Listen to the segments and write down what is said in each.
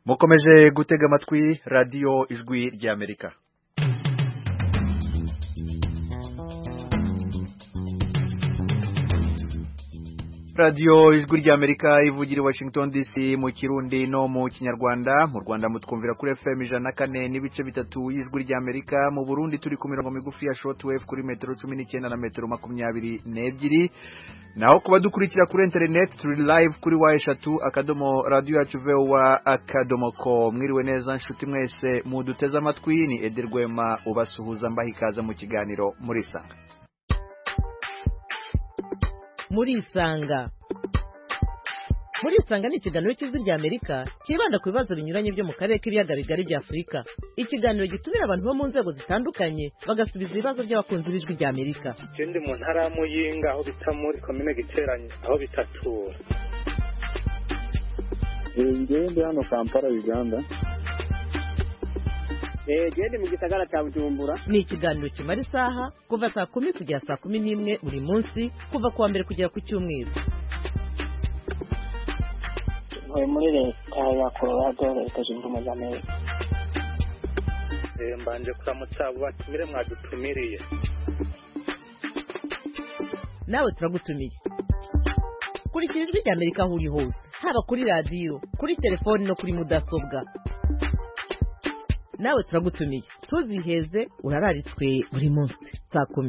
mukomeje gutega amatwi radiyo ijwi ry'Amerika. Radio ijwi ry'Amerika ivugira Washington DC mu Kirundi no mu Kinyarwanda. Mu Rwanda mutwumvira kuri FM 104 n'ibice bitatu y'ijwi ry'Amerika. Mu Burundi turi ku mirongo migufi ya shortwave kuri metero 19 na metero 22. Naho kuba dukurikira kuri internet turi live kuri eshatu akadomo radio yacu VOA.com. Mwiriwe neza nshuti mwese muduteze amatwi, ni Ederwema ubasuhuza mbahikaza mu kiganiro muri Sanga. Murisanga ni ikiganiro cy'ijwi ry'Amerika kibanda ku bibazo binyuranye byo mu karere k'ibiyaga bigari bya Afurika. Ikiganiro gitumira abantu bo mu nzego zitandukanye bagasubiza ibibazo by'abakunzi b'ijwi ry'Amerika. Ikindi mu ntara ya Muyinga aho bita muri komine Giteranye aho bitatura. Ngende hano Kampala Uganda. Gende mu gisagara cya Bujumbura. Ni ikiganiro kimara isaha kuva saa 10 kugera saa 11 buri munsi kuva kuwa mbere kugera ku cyumweru. Muri leta ya Colorado leta zunze ubumwe za Amerika. Mbanje kuramutsa abo batumire mwadutumiriye. Nawe turagutumiye. Kurikira ijwi ry'Amerika aho uri hose, haba kuri radio, kuri telefone no kuri mudasobwa. Nawe turagutumiye. Tuziheze urararitswe buri munsi saa 10.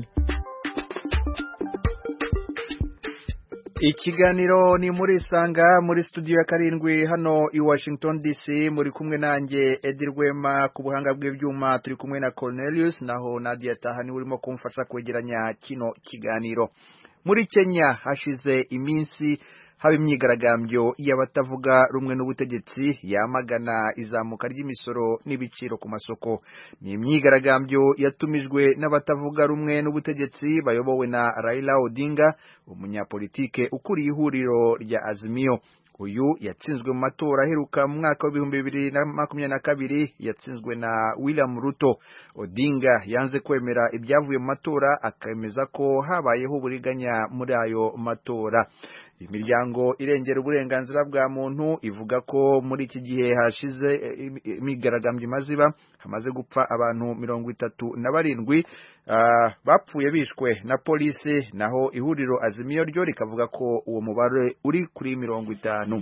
Ikiganiro ni muri Sanga muri studio ya karindwi hano i Washington DC. Muri kumwe nanjye Edirwema, ku buhanga bw'ibyuma turi kumwe na Cornelius, naho Nadia Tahani urimo kumfasha kwegeranya kino kiganiro. Muri Kenya hashize iminsi haba imyigaragambyo y'abatavuga rumwe n'ubutegetsi yamagana izamuka ry'imisoro n'ibiciro ku masoko. Ni imyigaragambyo yatumijwe n'abatavuga rumwe n'ubutegetsi bayobowe na Raila Odinga, umunyapolitike ukuriye ihuriro rya Azimio. Uyu yatsinzwe mu matora aheruka mu mwaka wa 2022, yatsinzwe na William Ruto. Odinga yanze kwemera ibyavuye mu matora, akemeza ko habayeho uburiganya muri ayo matora. Imiryango irengera uburenganzira bwa muntu ivuga ko muri iki gihe hashize imigaragambyo maziba hamaze gupfa abantu 37 bapfuye bishwe na polisi, naho ihuriro Azimio ryo rikavuga ko uwo mubare uri kuri 50.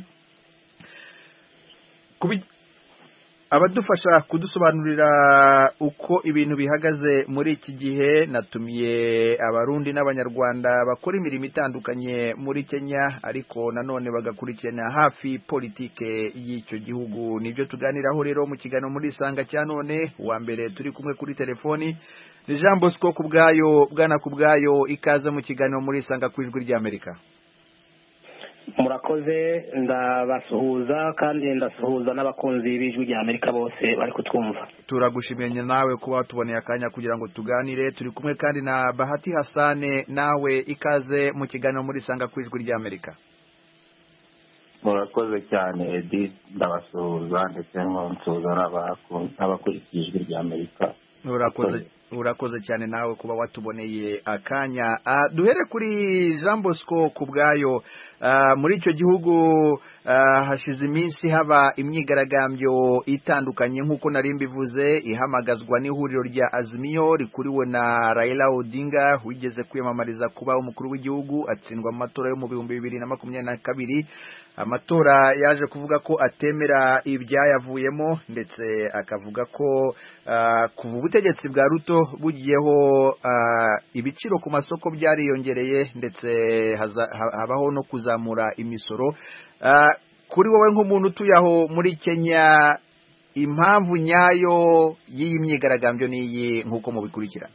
Abadufasha kudusobanurira uko ibintu bihagaze muri iki gihe natumiye abarundi n'abanyarwanda bakora imirimo itandukanye muri Kenya, ariko nanone bagakurikirana hafi politike y'icyo gihugu. Nibyo tuganiraho rero mu kiganiro muri Sanga cya none. Wa mbere turi kumwe kuri telefoni ni Jean Bosco Kubwayo. Bwana Kubwayo, ikaze mu kiganiro muri Sanga ku ijwi ry'Amerika. Murakoze, ndabasuhuza kandi ndasuhuza n'abakunzi b'ijwi ry'Amerika bose bari kutwumva. Turagushimiye nawe kuba tuboneye akanya kugira ngo tuganire. Turi kumwe kandi na Bahati Hasane, nawe ikaze mu kiganiro muri Sanga ku ijwi ry'Amerika. Murakoze cyane Edi, ndabasuhuza ndetse n'abasuhuza n'abakurikiye ijwi ry'Amerika. Urakoze cyane nawe kuba watuboneye akanya. Duhere kuri Jean Bosco Kubwayo. Muri icyo gihugu hashize iminsi haba imyigaragambyo itandukanye nk'uko nari mbivuze, ihamagazwa n'ihuriro rya Azimio rikuriwe na Raila Odinga wigeze kwiyamamariza kuba umukuru w'igihugu, atsindwa mu matora yo mu 2022. Amatora yaje kuvuga ko atemera ibyayavuyemo, ndetse akavuga ko kuva ubutegetsi bwa Ruto bugiyeho ibiciro ku masoko byariyongereye, ndetse habaho no kuzamura imisoro. Kuri wowe nk'umuntu utuyaho muri Kenya, impamvu nyayo y'iyi myigaragambyo niyi nk'uko mubikurikirana?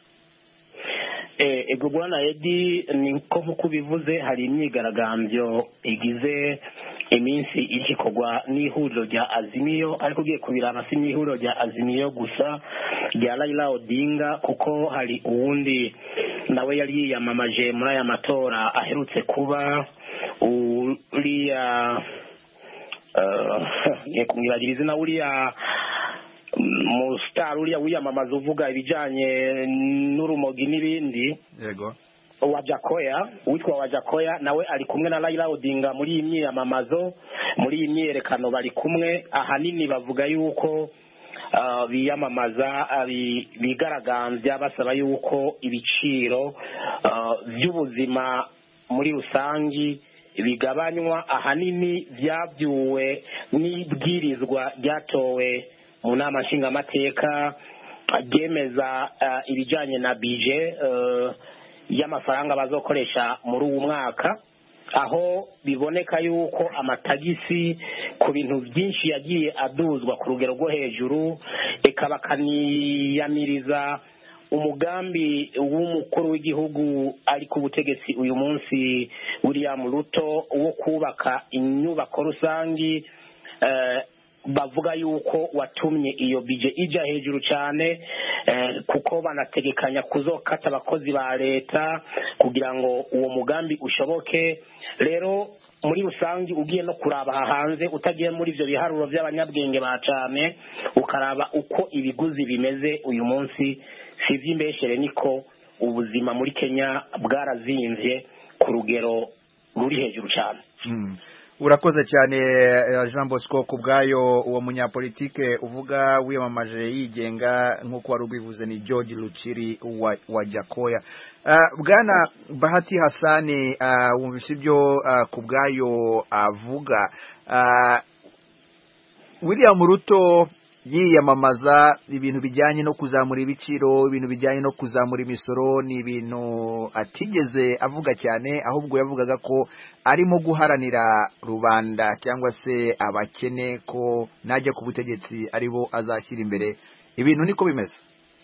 Ego bwana Edi, nk'uko bivuze hari imyigaragambyo igize iminsi igikorwa n'ihuriro rya Azimio, ariko ugiye kubiraba si n'ihuriro rya Azimio gusa rya Raila Odinga, kuko hari uwundi nawe yari yiyamamaje muri aya matora aherutse kuba uriya kumwibagiriza izina, uriya mustar uriya wiyamamaza uvuga ibijanye n'urumogi n'ibindi. Yego. Wajakoya nawe ari kumwe na Raila Odinga muri iyi myiyamamazo, muri iyi myiyerekano bari kumwe. Ahanini bavuga yuko biyamamaza bigaragambya basaba yuko ibiciro by'ubuzima muri rusangi bigabanywa. Ahanini byabyuwe n'ibwirizwa ryatowe mu nama nshingamateka ryemeza ibijyanye na bije y'amafaranga bazokoresha muri uwo mwaka, aho biboneka yuko amatagisi ku bintu byinshi yagiye aduzwa ku rugero rwo hejuru, eka bakaniyamiriza umugambi w'umukuru w'igihugu ari ku butegetsi uyu munsi William Ruto wo kubaka inyubako rusangi, bavuga yuko watumye iyo bije ija hejuru cyane, kuko banategekanya kuzokata abakozi ba leta kugira ngo uwo mugambi ushoboke. Rero muri rusangi ugiye no kuraba hanze, utagiye muri ivyo biharuro by'abanyabwenge ba cyane, ukaraba uko ibiguzi bimeze uyu munsi, si iby'imbeshere niko ubuzima muri Kenya bwarazinvye ku rugero ruri hejuru cyane. Urakoze cyane Jean Bosco kubgayo. Uwo munyapolitike uvuga wiyamamaje yigenga nk'uko wari ubivuze ni George Luchiri wa Jakoya. Bwana Bahati Hasani, wumvise ibyo kubgayo avuga. William Ruto yiyamamaza ibintu bijyanye no kuzamura ibiciro, ibintu bijyanye no kuzamura imisoro, ni ibintu atigeze avuga cyane, ahubwo yavugaga ko arimo guharanira rubanda cyangwa se abakene, ko najya ku butegetsi aribo azashyira imbere. Ibintu niko bimeze.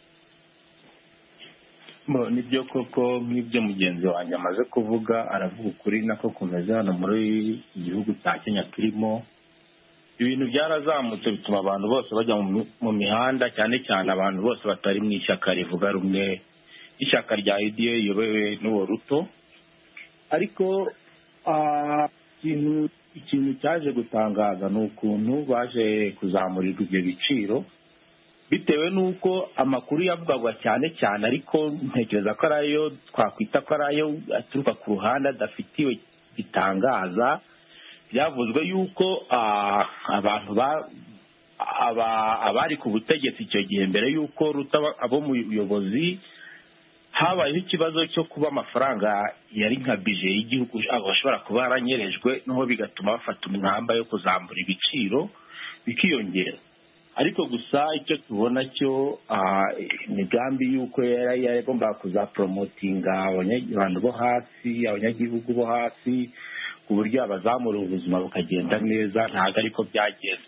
Nibyo koko nk'ibyo mugenzi wanjye amaze kuvuga, aravuga ukuri nako kumeze hano muri igihugu cya Kenya turimo. Ibintu byarazamutse bituma abantu bose bajya mu mihanda, cyane cyane abantu bose batari mu ishyaka rivuga rumwe, ishyaka rya UDA riyobowe n'uwo Ruto. Ariko ikintu cyaje gutangaza ni ukuntu baje kuzamurirwa ibyo biciro, bitewe n'uko amakuru yavugwaga cyane cyane, ariko ntekereza ko arayo twakwita ko arayo aturuka ku ruhande adafitiwe gitangaza. Byavuzwe yuko abantu abari ku butegetsi icyo gihe mbere yuko Ruto abo mu buyobozi, habayeho ikibazo cyo kuba amafaranga yari nka bije y'igihugu bashobora kuba yaranyerejwe, noneho bigatuma bafata umwamba yo kuzamura ibiciro bikiyongera. Ariko gusa icyo tubona cyo imigambi yuko yari yagomba kuzapromotinga abantu bo hasi, abanyagihugu bo hasi, ku buryo abazamura ubuzima bukagenda neza, ntabwo ariko byagenze.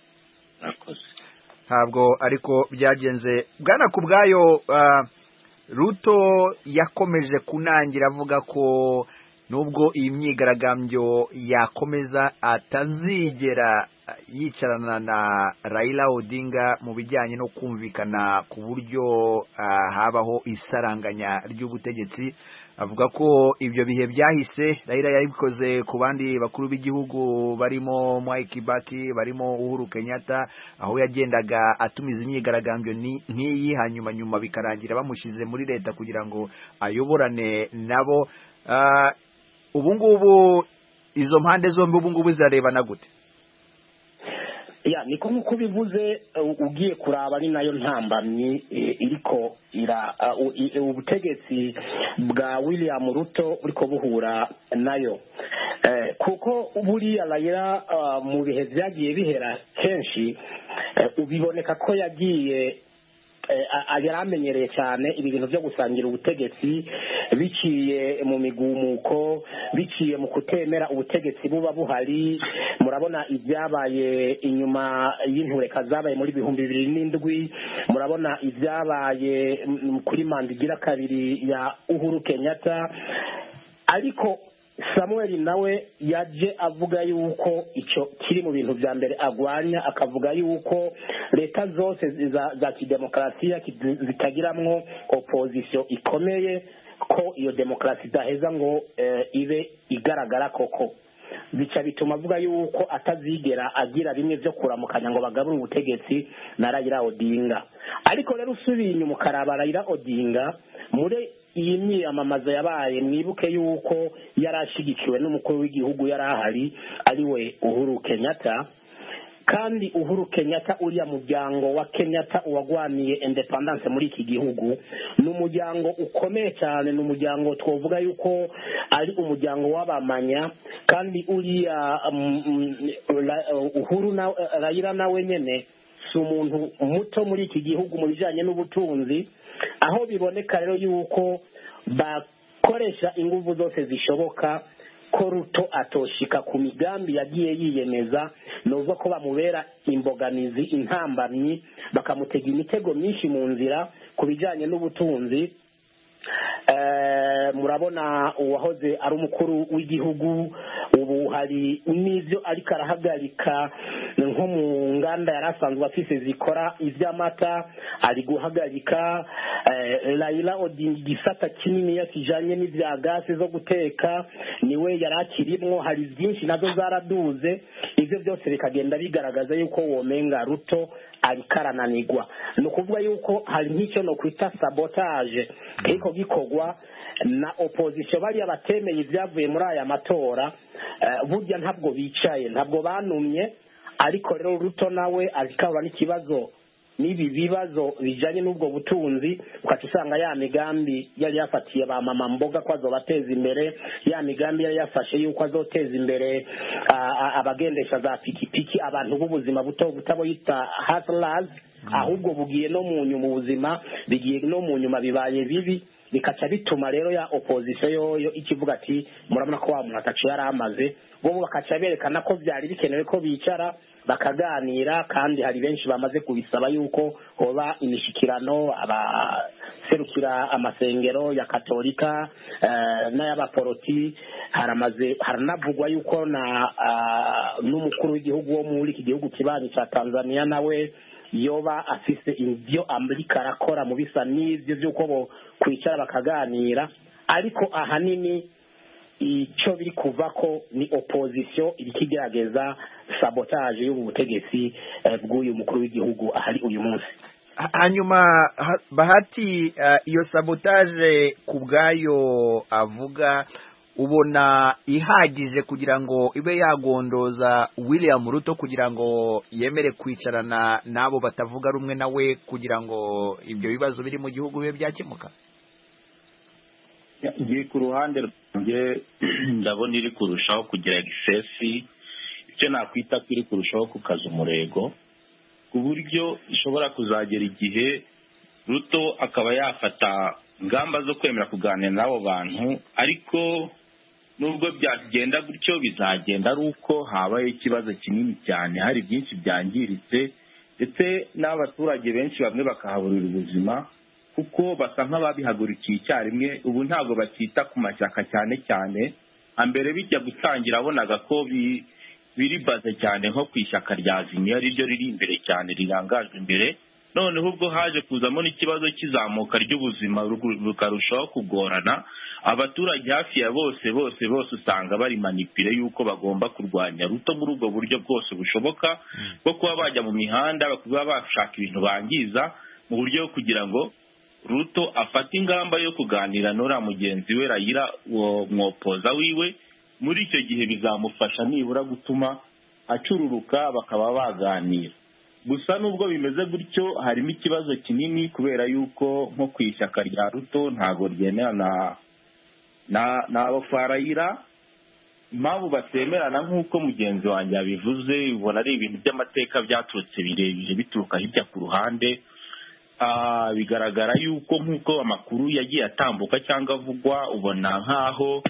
Ntabwo ariko byagenze. Bwana kubgayo, Ruto yakomeje kunangira avuga ko nubwo iyi myigaragambyo yakomeza atazigera yicarana na Raila Odinga mu bijyanye no kumvikana ku buryo habaho isaranganya ry'ubutegetsi. Avuga ko ibyo bihe byahise. Raila yabikoze ku bandi bakuru b'igihugu barimo Mwai Kibaki, barimo Uhuru Kenyatta, aho yagendaga atumiza imyigaragambyo nk'iyi, hanyuma bikarangira bamushize muri leta kugira ngo ayoborane nabo. Ubu ngubu izo mpande zombi ubu ngubu zirarebana gute? Niko nk'uko bivuze, ugiye kuraba ni nayo ntambamyi iriko ubutegetsi bwa William Ruto buriko buhura nayo, kuko buriya Raila mu bihe byagiye bihera kenshi ubiboneka ko yagiye yaramenyereye cyane ibi bintu byo gusangira ubutegetsi, biciye mu migumuko, biciye mu kutemera ubutegetsi buba buhari. Murabona ibyabaye inyuma y'intureka zabaye muri 2007, murabona ibyabaye kuri manda igira kabiri ya Uhuru Kenyatta. Ariko Samuel nawe yaje avuga yuko icyo kiri mu bintu bya mbere agwanya, akavuga yuko leta zose za kidemokarasiya zitagiramwo opposition ikomeye, ko iyo demokarasi idaheza ngo ibe igaragara koko. Bica bituma avuga yuko atazigera agira bimwe byo kuramukanya ngo bagabure ubutegetsi na Raila Odinga. Ariko rero usubiye inyuma ukaraba Raila Odinga muri iyi myiyamamaza yabaye mwibuke yuko yari ashyigikiwe n'umukuru w'igihugu yari ahari ariwe Uhuru Kenyatta, kandi Uhuru Kenyatta uriya muryango wa Kenyatta uwagwaniye independence muri iki gihugu ni umuryango ukomeye cyane, ni umuryango twavuga yuko ari umuryango w'abamanya, kandi uriya Uhuru Raila nawe nyene si umuntu muto muri iki gihugu mu bijyanye n'ubutunzi, aho biboneka rero yuko bakoresha ingufu zose zishoboka ko Ruto atoshika ku migambi yagiye yiyemeza, nuzo ko bamubera imbogamizi, intambamyi, bakamutega imitego myinshi mu nzira ku bijyanye n'ubutunzi. Murabona uwahoze ari umukuru w'igihugu ubu hari n'ibyo ariko arahagarika, nko mu nganda yari asanzwe afise zikora iby'amata ari guhagarika. Raila Odinga igisata kinini yakijanye n'ibya gasi zo guteka niwe yari akirimwo, hari byinshi nazo zaraduze. Ibyo byose bikagenda bigaragaza yuko womenga Ruto ariko arananirwa. Ni ukuvuga yuko hari nk'icyo no kwita sabotage ariko gikorwa na opposition, bariya batemeye ibyavuye muri aya matora. Burya ntabwo bicaye, ntabwo banumye, ariko rero Ruto nawe azikabura n'ikibazo n'ibi bibazo bijanye n'ubwo butunzi, ukaca usanga ya migambi yari yafatiye ba mama mboga ko azobateza imbere, ya migambi yari yafashe yuko azoteza imbere abagendesha za pikipiki, abantu b'ubuzima butabo yita hustlers, ahubwo bugiye no mu nyuma ubuzima bigiye no mu nyuma bibaye bibi, bikaca bituma rero ya opposition yoyo ikivuga ati murabona ko wa muntu atacu yari amaze, bo bakaca berekana ko byari bikenewe ko bicara bakaganira, kandi hari benshi bamaze kubisaba yuko hoba imishikirano, abaserukira amasengero ya Katolika n'ay'abaporoti. Haranavugwa yuko n'umukuru w'igihugu wo muri iki gihugu kibanyi cya Tanzania nawe yoba afise ibyo Amerika arakora mu bisa n'ibyo by'uko bo kwicara bakaganira, ariko ahanini icyo biri kuva ko ni opposition ikigerageza sabotage y'ubu butegetsi bw'uyu mukuru w'igihugu ahari uyu munsi. Hanyuma Bahati, iyo sabotage ku bwayo avuga ubona ihagije kugira ngo ibe yagondoza William Ruto kugira ngo yemere kwicarana n'abo batavuga rumwe nawe kugira ngo ibyo bibazo biri mu gihugu bibe byakemuka? Ngiye ku ruhande rwanjye ndabona iri kurushaho kugira excess, icyo nakwita ko iri kurushaho kukaza umurego, ku buryo ishobora kuzagera igihe Ruto akaba yafata ingamba zo kwemera kuganira n'abo bantu, ariko nubwo byagenda gutyo bizagenda ari uko habaye ikibazo kinini cyane, hari byinshi byangiritse, ndetse n'abaturage benshi bamwe bakahaburira ubuzima kuko basa nk'ababihagurukiye icyarimwe. Ubu ntabwo bakita ku mashyaka cyane cyane, mbere bijya gutangira abonaga ko biri baze cyane nko ku ishyaka rya Azimio ari ryo riri imbere cyane, rirangajwe imbere. Noneho ubwo haje kuzamo n'ikibazo cy'izamuka ry'ubuzima rukarushaho kugorana, abaturage hafi ya bose usanga bari manipire yuko bagomba kurwanya Ruto muri ubwo buryo bwose bushoboka bwo kuba bajya mu mihanda, kuba bashaka ibintu bangiza mu buryo kugira ngo Ruto afata ingamba yo kuganira n'uriya mugenzi we Raila mwopoza wiwe. Muri icyo gihe bizamufasha nibura gutuma acururuka bakaba baganira. Gusa nubwo bimeze gutyo harimo ikibazo kinini, kubera yuko nko ku ishyaka rya Ruto ntabwo ryemerana n'abo kwa Raila. Impamvu batemerana nk'uko mugenzi wanjye yabivuze, ubona ari ibintu by'amateka byaturutse birebire bituruka hirya ku ruhande. Bigaragara yuko nk'uko amakuru yagiye atambuka cyangwa avugwa, ubona nk'aho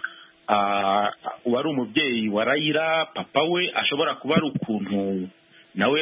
wari umubyeyi wa Raila, papa we ashobora kuba ari ukuntu nawe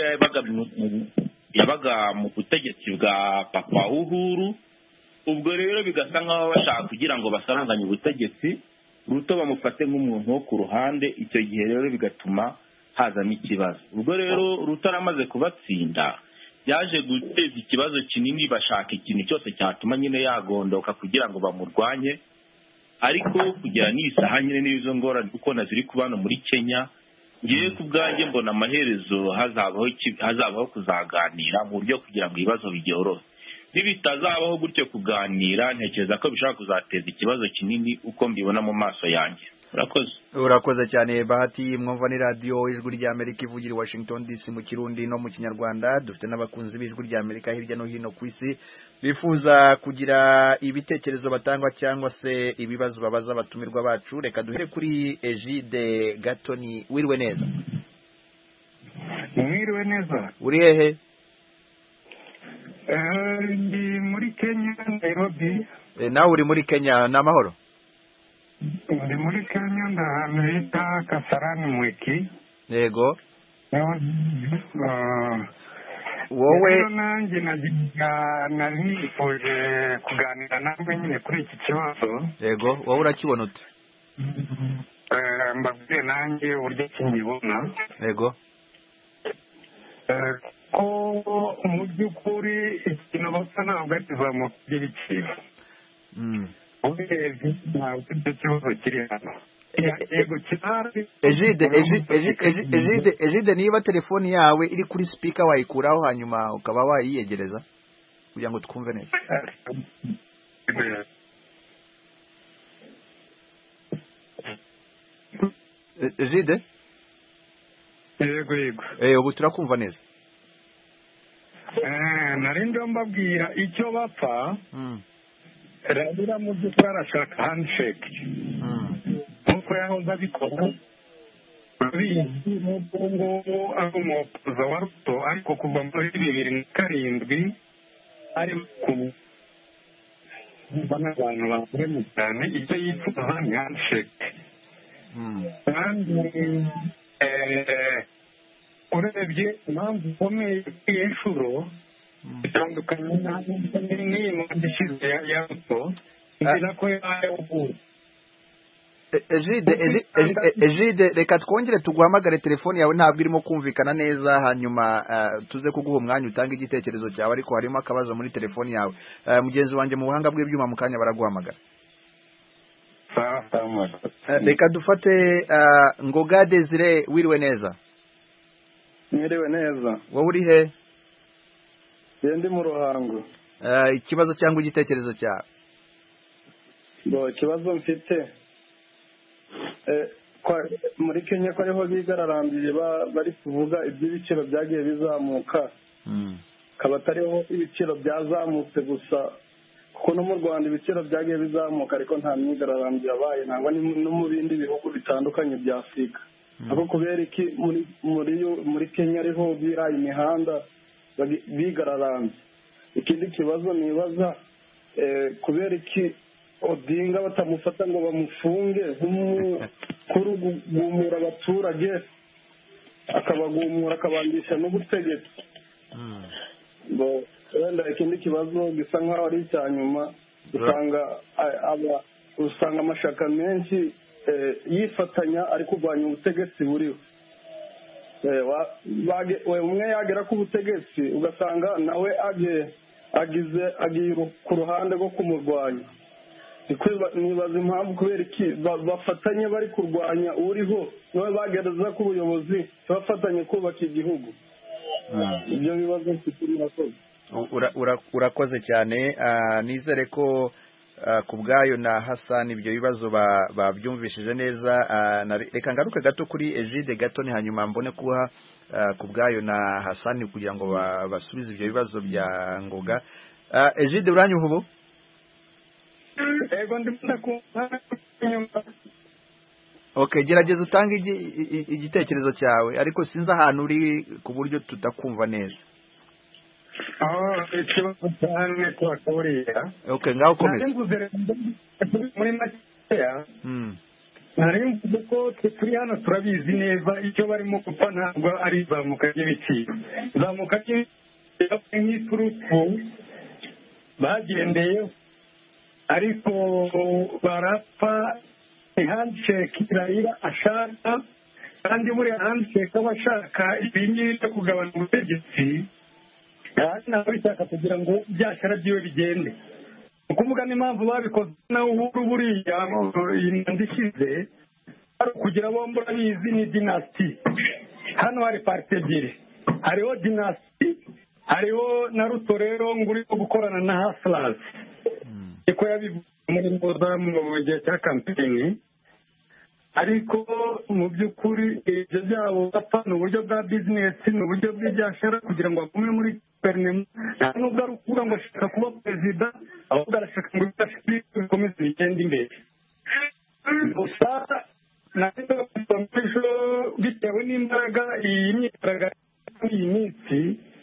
yabaga mu butegetsi bwa papa Uhuru. Ubwo rero bigasa nk'aho bashaka kugira ngo basaranganye ubutegetsi, Ruto bamufate nk'umuntu wo ku ruhande. Icyo gihe rero bigatuma hazamo ikibazo. Ubwo rero Ruto aramaze kubatsinda, yaje guteza ikibazo kinini, bashaka ikintu cyose cyatuma nyine yagondoka kugira ngo bamurwanye. Ariko kugera n'isaha nyine n'izo ngorane kuko naziri kubana muri Kenya, ngiye ku bwanjye mbona amaherezo hazabaho kuzaganira mu buryo kugira ngo ibibazo byorohe. nibitazabaho gutyo kuganira ntekereza ko bishobora kuzateza ikibazo kinini uko mbibona mu maso yanjye. Urakoze cyane Bahati. Mwumva ni radio Ijwi ry'Amerika ivugira i Washington DC mu Kirundi no mu Kinyarwanda. Dufite n'abakunzi b'Ijwi ry'Amerika hirya no hino ku isi bifuza kugira ibitekerezo batangwa cyangwa se ibibazo babaza abatumirwa bacu. Reka duhere kuri Egide Gatoni. Wiriwe neza? Mwiriwe neza. Uri hehe? Ndi muri Kenya, Nairobi. Nawe uri muri Kenya, n'amahoro? Ndi muri Kenya ndahantu bita Kasarani Mwiki. Yego. Wowe nanjye nari nifuje kuganira nawe nyine kuri iki kibazo. Yego, wowe urakibona ute? Mbabwiye nanjye uburyo kinyibona. Yego. Ko mu by'ukuri ikintu basa ntabwo ari kizamuka ry'ibiciro. Urebye ntabwo icyo kibazo kiri hano. Yego kirahari. Egide, niba telefoni yawe iri kuri speaker wayikuraho hanyuma ukaba wayiyegereza kugira ngo twumve neza. Egide? Yego. Ubu turakumva neza. Nari ndo mbabwira icyo bapfa. Rabira mu by'ukuri arashaka handshake. Nkuko yahoze abikora. Bizi n'ubwo ngubu ari umutoza wa Ruto ariko kuva muri 2007 ari kumwe n'abantu bakoremo cyane icyo yifuza ni handshake. Kandi urebye impamvu ikomeye kuri inshuro bitandukanye n'iyi mpamvu ishize ya Ruto ngira ko yayoboye. Egide, reka twongere tuguhamagare, telefoni yawe ntabwo irimo kumvikana neza, hanyuma tuze kuguha umwanya utanga igitekerezo cyawe, ariko harimo akabazo muri telefoni yawe. Mugenzi wanjye mu buhanga bw'ibyuma mu kanya baraguhamagara. Reka dufate Ngoga Desire. Wiriwe neza? Mwiriwe neza. Wowe uri he? Ndi mu Ruhango. Ikibazo cyangwa igitekerezo cyawe? Ikibazo mfite muri Kenya ko ariho bigararambye bari kuvuga iby'ibiciro byagiye bizamuka, kaba atariho ibiciro byazamutse gusa, kuko no mu Rwanda ibiciro byagiye bizamuka ariko nta myigararambye yabaye, ntabwo no mu bindi bihugu bitandukanye bya Afurika. Ariko kubera iki muri Kenya ariho biraye imihanda bigararambye? Ikindi kibazo nibaza, kubera iki Odinga batamufata ngo bamufunge nk'umukuru gumura abaturage, akabagumura akabangisha n'ubutegetsi. Wenda ikindi kibazo gisa nk'aho ari icya nyuma, usanga amashaka menshi yifatanya ari kurwanya ubutegetsi buriho. Umwe yagera ku butegetsi ugasanga nawe agiye ku ruhande rwo kumurwanya. Nibaza impamvu kubera iki bafatanye bari kurwanya uriho nawe bagereza ku buyobozi bafatanye kubaka igihugu. Ibyo bibazo mfite birakoze. Urakoze cyane. Nizere ko ku bwayo na Hassan ibyo bibazo babyumvishije neza. Reka ngaruke gato kuri Egide Gatoni hanyuma mbone kuha ku bwayo na Hassan kugira ngo basubize ibyo bibazo bya Ngoga. Egide, uranyumva ubu? Okay, gerageza utange igitekerezo cyawe, ariko sinzi ahantu uri ku buryo tutakumva neza. Ikibazo cyane kwa Korea. Okay, ngaho komeza. Muri makeya nari mvuze ko turi hano turabizi neza icyo barimo gupfa ntabwo ari izamuka ry'ibiciro. Izamuka ry'ibiciro nk'iturufu bagendeyeho, ariko barapfa handshake Raila ashaka, kandi muri handshake aba ashaka ibingibi byo kugabanya ubutegetsi, kandi ntabwo bishaka kugira ngo byashara byiwe bigende. Ukuvuga n'impamvu babikoze na Uhuru buriya inanda ishize ari kugira bombo bizi ni dynasty. Hano hari parti ebyiri, hariho dynasty hariho na Ruto rero ngo uri gukorana na Hustlers niko yabivuze muri mboza mu gihe cya kampeni, ariko mu by'ukuri ibyo byabo bapfa ni uburyo bwa bizinesi, ni uburyo bw'ibyashara kugira ngo agume muri guverinoma. nta nubwo ari ukuvuga ngo ashaka kuba perezida, ahubwo arashaka ngo ibyo bikomeze bigende imbere. gusa bitewe n'imbaraga iyi myigaragambyo muri iyi minsi,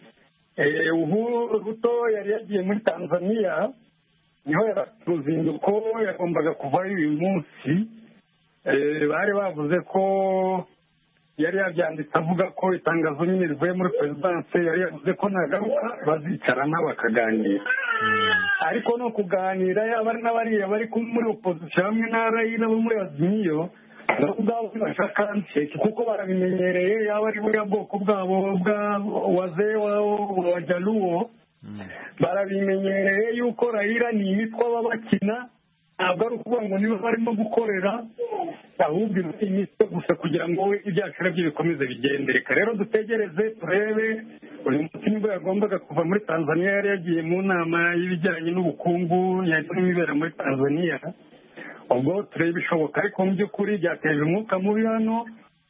Ruto yari yagiye muri Tanzania, niho yari uruzinduko yagombaga kuvayo uyu munsi. Bari bavuze ko yari yabyanditse avuga ko itangazo nyine rivuye muri perezidanse, yari yavuze ko nagaruka bazicarana bakaganira. ariko no kuganira yaba ari n'abariya bari muri opozisiyo hamwe na Raila bo muri Azimio nabo ubwabo bashaka handshake kuko barabimenyereye, yaba ari buriya bwoko bwabo bwa wazee wa Jaluo barabimenyereye yuko Raila ni imitwa babakina, ntabwo ari ukuvuga ngo niba barimo gukorera, ahubwo imitwe gusa kugira ngo ibyashara bye bikomeze bigende. Reka rero dutegereze turebe. uyu munsi nibwo yagombaga kuva muri Tanzania, yari yagiye mu nama y'ibijyanye n'ubukungu yari ibera muri Tanzania, ubwo turebe ibishoboka. ariko mu by'ukuri byateje umwuka mubi hano,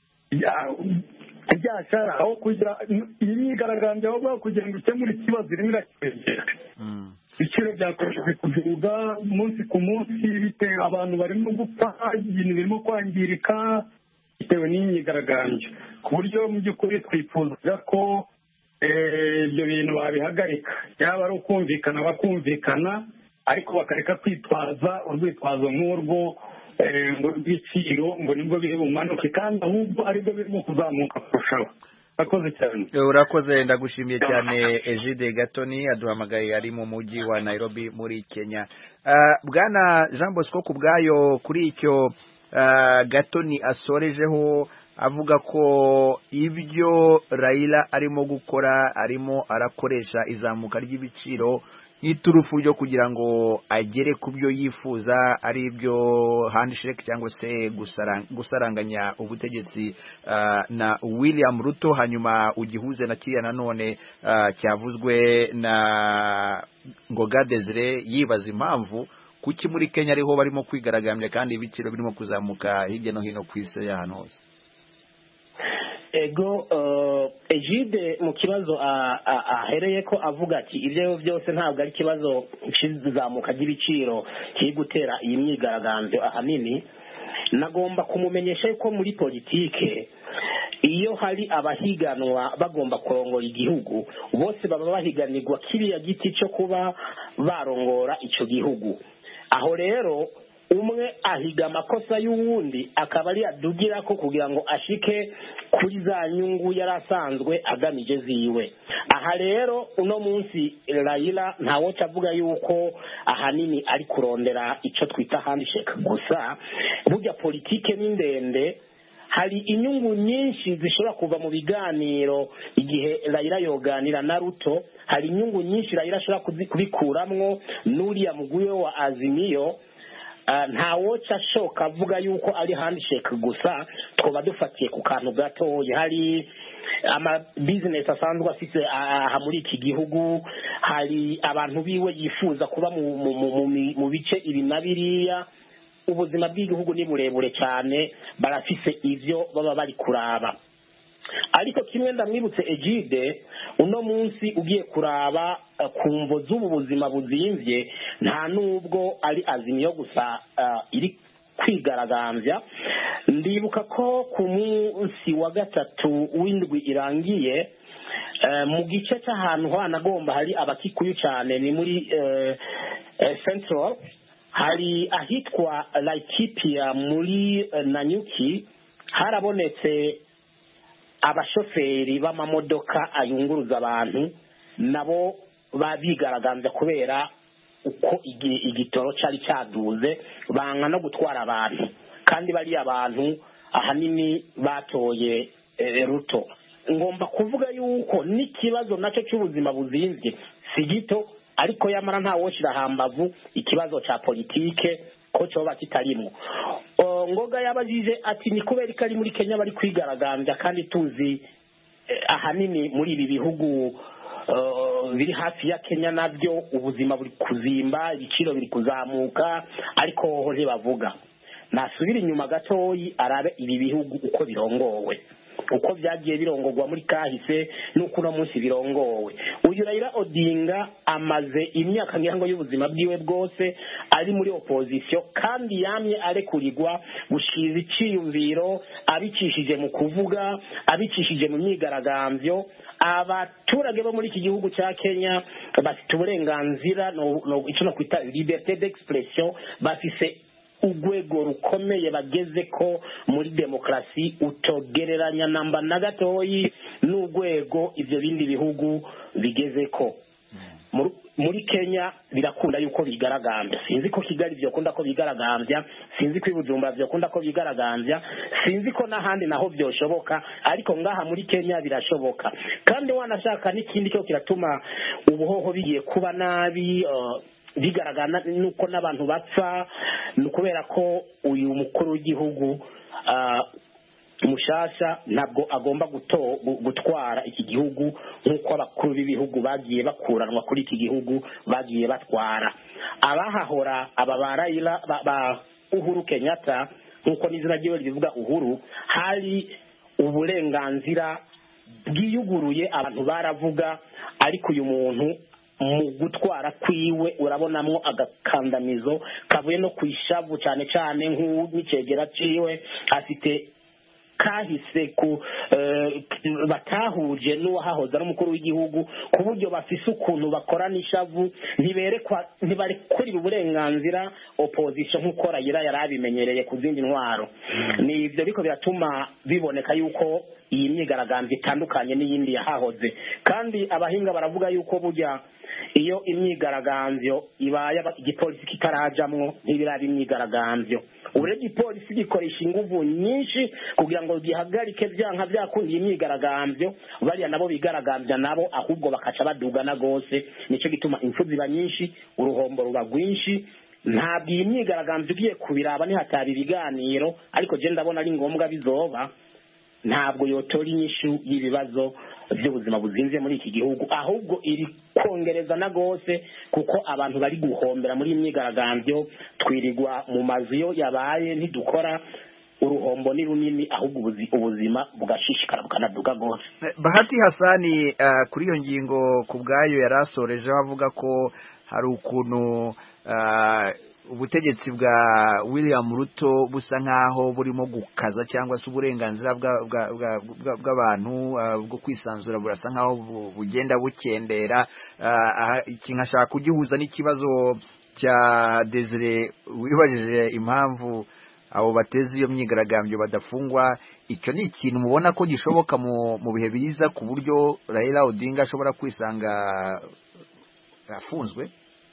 ibyashara aho kugira iyi myigaragambyo aho kugira ngo ikemure ikibazo irimo irakwegera. ibiciro byakomeje kuduga umunsi ku munsi, bitewe abantu barimo gupfa, ibintu birimo kwangirika bitewe n'imyigaragambyo, ku buryo mu by'ukuri twifuza ko ibyo bintu babihagarika, yaba ari ukumvikana bakumvikana, ariko bakareka kwitwaza urwitwazo nk'urwo ngo rw'ibiciro ngo nibwo biri bumanuke, kandi ahubwo aribwo birimo kuzamuka kurushaho. Urakoze cyane. Urakoze, ndagushimiye cyane. Egide Gatoni aduhamagaye ari mu mujyi wa Nairobi muri Kenya. Bwana Jean Bosco kubwayo, kuri icyo Gatoni asorejeho avuga ko ibyo Raila arimo gukora, arimo arakoresha izamuka ry'ibiciro nk'iturufu ryo kugira ngo agere ku byo yifuza, ari ibyo handshake cyangwa se gusaranganya ubutegetsi na William Ruto, hanyuma ugihuze na kiriya nanone cyavuzwe na Ngoga Desire yibaza impamvu kuki muri Kenya ariho barimo kwigaragambya kandi ibiciro birimo kuzamuka hirya no hino ku isi y'ahantu hose. ego Egide mu kibazo ahereye ko avuga ati ibyo byose ntabwo ari ikibazo cy'izamuka ry'ibiciro kiri gutera iyi myigaragambyo, ahanini nagomba kumumenyesha ko muri politike iyo hari abahiganwa bagomba kurongora igihugu, bose baba bahiganirwa kiriya giti cyo kuba barongora icyo gihugu. aho rero umwe ahiga amakosa y'uwundi akaba ari adugira ko kugira ngo ashike kuri za nyungu yari asanzwe agamije ziwe. aha rero uno munsi Raila ntawo cavuga yuko ahanini ari kurondera icyo twita handshake gusa, burya politike ni ndende, hari inyungu nyinshi zishobora kuva mu biganiro. igihe Raila yoganira na Ruto, hari inyungu nyinshi Raila ashobora kubikuramwo n'uriya mugwi wa Azimio. ntawoca ashoka avuga yuko ari handshake gusa, twaba dufatiye ku kantu gatoya. hari ama business asanzwe afite aha muri iki gihugu, hari abantu biwe yifuza kuba mu bice ibi na biriya. ubuzima bw'igihugu ni burebure cyane, barafise ivyo baba bari kuraba. ariko kimwe ndamwibutse Egide, uno munsi ugiye kuraba ku mvo z'ubu buzima buzimvye, nta nubwo ari Azimio gusa iri kwigaragambya. ndibuka ko ku munsi wa gatatu w'indwi irangiye, mu gice cy'ahantu hanagomba hari abakikuyu cyane, ni muri Central, hari ahitwa Laikipia muri Nanyuki, harabonetse abashoferi b'amamodoka ayunguruza abantu nabo babigaragambya kubera uko igitoro cyari cyaduze, banga no gutwara abantu, kandi bari abantu ahanini batoye Ruto. ngomba kuvuga yuko n'ikibazo nacyo cy'ubuzima buzimvye si gito, ariko yamara ntawoshira hambavu ikibazo cya politike ko cyoba kitarimo. Ngoga yabajije ati ni kubera ko ari muri Kenya bari kwigaragambya, kandi tuzi ahanini muri ibi bihugu biri hafi ya Kenya nabyo ubuzima buri kuzimba, ibiciro biri kuzamuka, ariko hoho ntibavuga. Nasubira inyuma gatoyi arabe ibi bihugu uko birongowe, uko byagiye birongorwa muri kahise n'uko uno munsi birongowe. Uyu Raila Odinga amaze imyaka ngirango y'ubuzima bwiwe bwose ari muri opposition, kandi yamye arekurirwa gushiza iciyumviro abicishije mu kuvuga, abicishije mu myigaragambyo. Abaturage bo muri iki gihugu cya Kenya bafite uburenganzira icyo no kwita liberté d'expression, bafise urwego rukomeye bageze ko muri demokarasi utogereranya namba na gatoyi n'urwego ibyo bindi bihugu bigeze ko. Muri Kenya birakunda yuko bigaragambya, sinzi ko Kigali byokunda ko bigaragambya, sinzi ko Bujumbura byokunda ko bigaragambya, sinzi ko n'ahandi naho byoshoboka, ariko ngaha muri Kenya birashoboka. Kandi wanashaka n'ikindi cyo kiratuma ubuhoho bigiye kuba nabi bigaragara nuko n'abantu bapfa, nukubera ko uyu mukuru w'igihugu mushasha ntabwo agomba gutwara iki gihugu nk'uko abakuru b'ibihugu bagiye bakuranwa kuri iki gihugu bagiye batwara. Abahahora aba ba Raila ba Uhuru Kenyatta, nk'uko n'izina ryiwe rivuga Uhuru, hari uburenganzira bwiyuguruye, abantu baravuga, ariko uyu muntu mu gutwara kwiwe urabonamwo agakandamizo kavuye no kwishavu cyane cyane nk'icegera ciwe afite kahise ku batahuje n'uwahahoza n'umukuru w'igihugu, ku buryo bafise ukuntu bakora n'ishavu, ntibarekurira uburenganzira opposition nk'uko Raila yari abimenyereye ku zindi ntwaro. Ni ibyo biko biratuma biboneka yuko iyi myigaragambyo itandukanye n'iyindi yahahoze. Kandi abahinga baravuga yuko burya iyo imyigaragambyo ibaye igipolisi kitarajamwo ntibiraba imyigaragambyo, uburebye igipolisi gikoresha inguvu nyinshi kugira ngo gihagarike byanka byakunda iyi myigaragambyo, bariya nabo bigaragambya nabo ahubwo bakaca badugana gose. Nicyo gituma impfu ziba nyinshi, uruhombo ruba rwinshi. Ntabwo iyi myigaragambyo ugiye kubiraba nihataba ibiganiro, ariko je ndabona ari ngombwa bizoba, ntabwo yotora inyishu y'ibibazo by'ubuzima buzinze muri iki gihugu, ahubwo iri kongereza na gose, kuko abantu bari guhombera muri imyigaragambyo. Twirirwa mu mazu yo yabaye ntidukora, uruhombo ni runini, ahubwo ubuzima bugashishikara bukanaduga gose. Bahati Hasani kuri iyo ngingo ku bwayo yarasoreje avuga ko hari ukuntu ubutegetsi bwa William Ruto busa nkaho burimo gukaza cyangwa se uburenganzira bw'abantu bwo kwisanzura burasa nkaho bugenda bukendera. Iki nkashaka kugihuza n'ikibazo cya Desire wibajije impamvu abo bateze iyo myigaragambyo badafungwa. Icyo ni ikintu mubona ko gishoboka mu bihe biza, ku buryo Raila Odinga ashobora kwisanga afunzwe?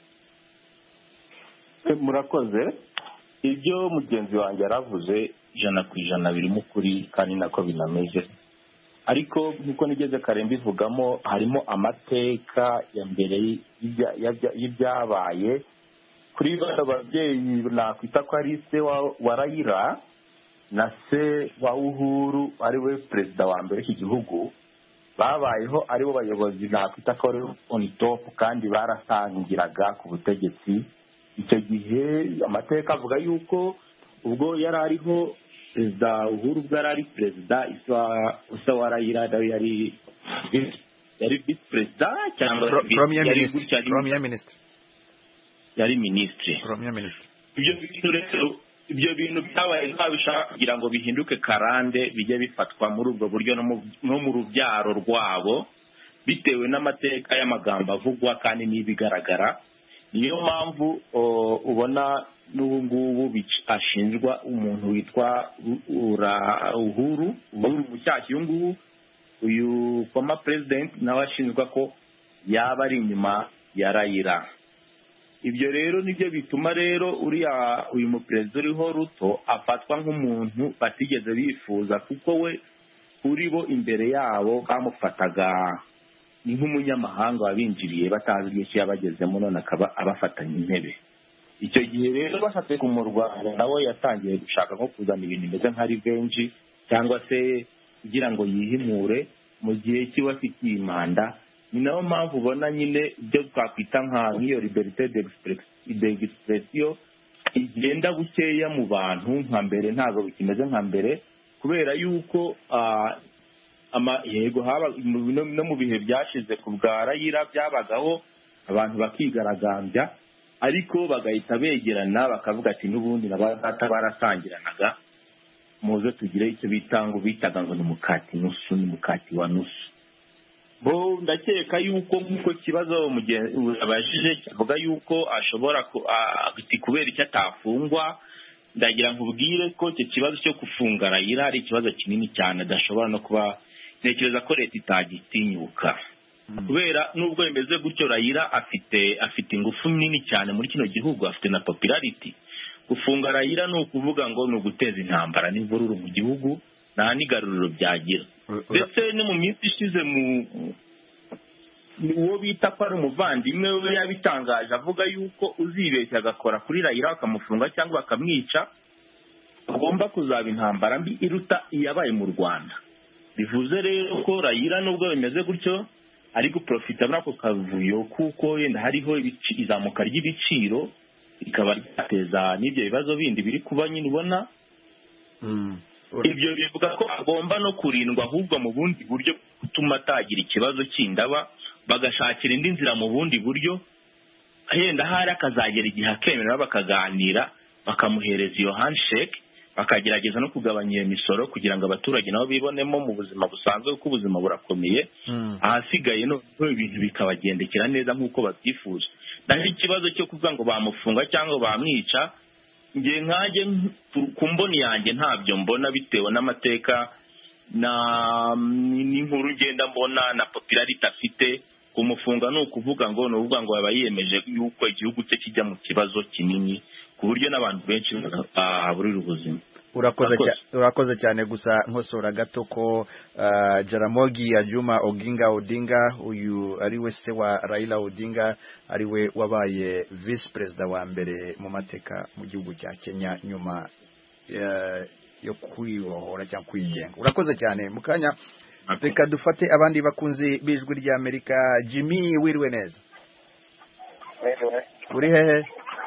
Murakoze. Ibyo mugenzi wanjye yaravuze 100% birimo ukuri, kandi nako binameze. Ariko nkuko nigeze kare mbivugamo, harimo amateka ya mbere y'ibyabaye kuri bano babyeyi. Nakwita ko ari se wa Raila na se wa Uhuru, ari we perezida wa mbere w'iki gihugu, babayeho aribo bayobozi nakwita ko ari on top, kandi barasangiraga ku butegetsi. Icyo gihe amateka avuga yuko ubwo yari ariho perezida Uhuru, ubwo yari ari perezida, isa wa Raila yari vice perezida cyangwa premier minister. Yari ministre. Ibyo bintu byabaye nk'abishaka kugira ngo bihinduke karande, bijye bifatwa muri ubwo buryo no mu rubyaro rwabo, bitewe n'amateka y'amagambo avugwa kandi n'ibigaragara. Niyo mpamvu ubona n'ubu ngubu ashinjwa umuntu witwa Uhuru mushyashya. Uyu ngubu, uyu former president, nawe ashinjwa ko yaba ari inyuma ya Raila. Ibyo rero nibyo bituma rero uyu muperezida uriho Ruto afatwa nk'umuntu batigeze bifuza, kuko we kuri bo imbere yabo bamufataga ni nk'umunyamahanga wabinjiriye batazi igihe yabagezemo, none akaba abafatanya intebe. Icyo gihe rero bashatse kumurwanya, nawe yatangiye gushaka nko kuzana ibintu bimeze nka revenge, cyangwa se kugira ngo yihimure mu gihe kiba afitiye imanda ni nayo mpamvu ubona nyine ibyo twakwita nk'iyo liberite d'expression igenda bukeya mu bantu nka mbere, ntabwo bikimeze nka mbere, kubera yuko yego haba no mu bihe byashize ku bwa Raila byabagaho abantu bakigaragambya, ariko bagahita begerana bakavuga ati n'ubundi n'abadata barasangiranaga, muze tugire icyo bitaga ngo ni mukati nusu, ni mukati wa nusu. Bo ndakeka yuko nk'uko kibazo abajije kivuga yuko ashobora kubera icyo atafungwa, ndagira nkubwire ko icyo kibazo cyo gufunga Raila ari ikibazo kinini cyane adashobora no kuba, ntekereza ko leta itagitinyuka, kubera nubwo bimeze gutyo Raila afite ingufu nini cyane muri kino gihugu, afite na popularity. Gufunga Raila ni ukuvuga ngo ni uguteza intambara n'imvururu mu gihugu, nta n'igaruriro byagira. Ndetse no mu minsi ishize uwo bita ko ari umuvandimwe we yabitangaje avuga yuko uzibeshya agakora kuri Raila bakamufunga cyangwa bakamwica, agomba kuzaba intambara mbi iruta iyabaye mu Rwanda. Bivuze rero ko Raila nubwo bimeze gutyo ari guprofita muri ako kavuyo, kuko yenda hariho izamuka ry'ibiciro ikaba ryateza n'ibyo bibazo bindi biri kuba nyine ubona. Ibyo bivuga ko agomba no kurindwa ahubwo mu bundi buryo gutuma atagira ikibazo cy'indaba, bagashakira indi nzira mu bundi buryo, yenda hari akazagera igihe akemera bakaganira, bakamuhereza iyo handshake, bakagerageza no kugabanya iyo misoro kugira ngo abaturage nabo bibonemo mu buzima busanzwe, kuko ubuzima burakomeye. Ahasigaye no ibintu bikabagendekera neza nk'uko babyifuza. Naho ikibazo cyo kuvuga ngo bamufunga cyangwa bamwica, nge nkanjye ku mboni yanjye ntabyo mbona, bitewe n'amateka n'inkuru ngenda mbona na popularity afite. Kumufunga ni ukuvuga ngo aba yiyemeje yuko igihugu cye kijya mu kibazo kinini ku buryo n'abantu benshi baburira ubuzima. Urakoze cyane. Gusa nkosora gato ko Jaramogi Juma Oginga Odinga, uyu ari we se wa Raila Odinga, ari we wabaye vice president wa mbere mu mateka mu gihugu cya Kenya nyuma yo kwibohora cyangwa kwigenga. Urakoze cyane. Mukanya reka dufate abandi bakunzi b'ijwi rya Amerika. Jimmy, wiriwe neza? Uri hehe?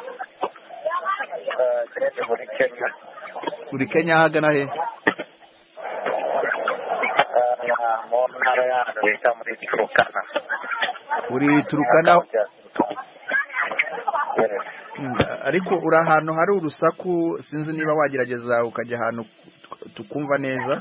muri Kenya. Uri Kenya hagana he? Mu ntara yacu bita muri Turukana. Uri Turukana? Ariko uri ahantu hari urusaku, sinzi niba wagerageza ukajya ahantu tukumva neza.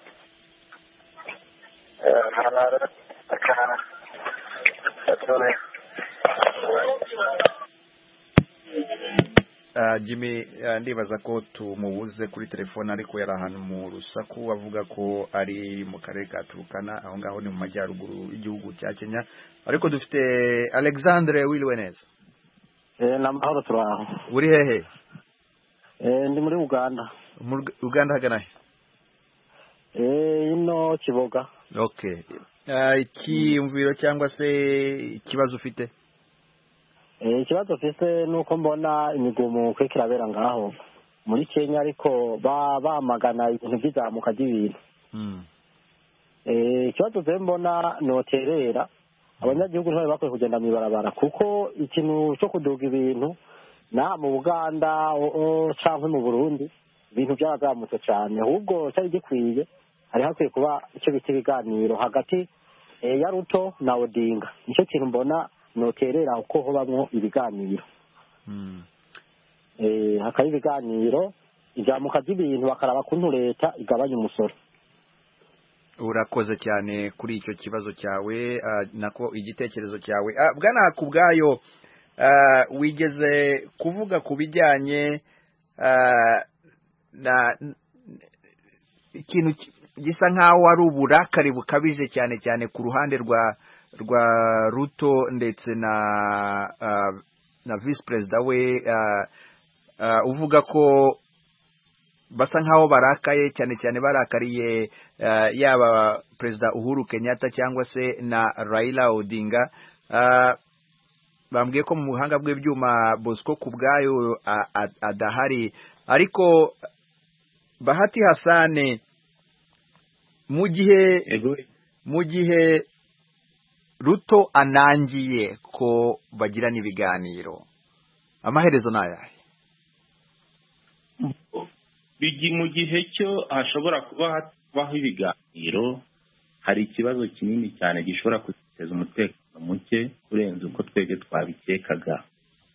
Jimmy, ndibaza ko tumubuze kuri telefone, ariko yari ahantu mu rusaku avuga ko ari mu karere ka Turukana, aho ngaho ni mu majyaruguru y'igihugu cya Kenya. Ariko dufite Alexandre, wiriwe neza? Namahoro turaho. Uri hehe? Ndi muri Uganda. Uganda hagana he? Ino Kiboga. Okay. Ikiyumviro cyangwa se ikibazo ufite? Ikibazo mfite nuko mbona imigomo kwekirabera ngaho muri Kenya, ariko bamagana ibintu by'izamuka ry'ibintu. Ikibazo mbona noterera abanyagihugu ntibari bakwiye kugenda mu ibarabara, kuko ikintu cyo kuduga ibintu na mu Uganda cyangwa mu Burundi ibintu byarazamutse cyane, ahubwo cyari gikwiye hari hakwiye kuba icyo bita ibiganiro hagati ya Ruto na Odinga. Nicyo kintu mbona noterera uko hobamwo ibiganiro. Hakaba ibiganiro, izamuka ry'ibintu bakaraba kuntu leta igabanya umusoro. Urakoze cyane kuri icyo kibazo cyawe, nako igitekerezo cyawe. Bwana Kubwayo, wigeze kuvuga ku bijyanye na ikintu gisa nkaho ari uburakari bukabije cyane cyane ku ruhande rwa Ruto ndetse na vice president we, uvuga ko basa nkaho barakaye cyane cyane barakariye yaba Perezida Uhuru Kenyatta cyangwa se na Raila Odinga. Bambwiye ko mu buhanga bw'ibyuma Bosco Kubwayo adahari, ariko Bahati Hasane, mu gihe Ruto anangiye ko bagirana ibiganiro, amaherezo ni ayahe? Mu gihe cyo hashobora kuba habaho ibiganiro, hari ikibazo kinini cyane gishobora guteza umutekano muke kurenza uko twebwe twabikekaga.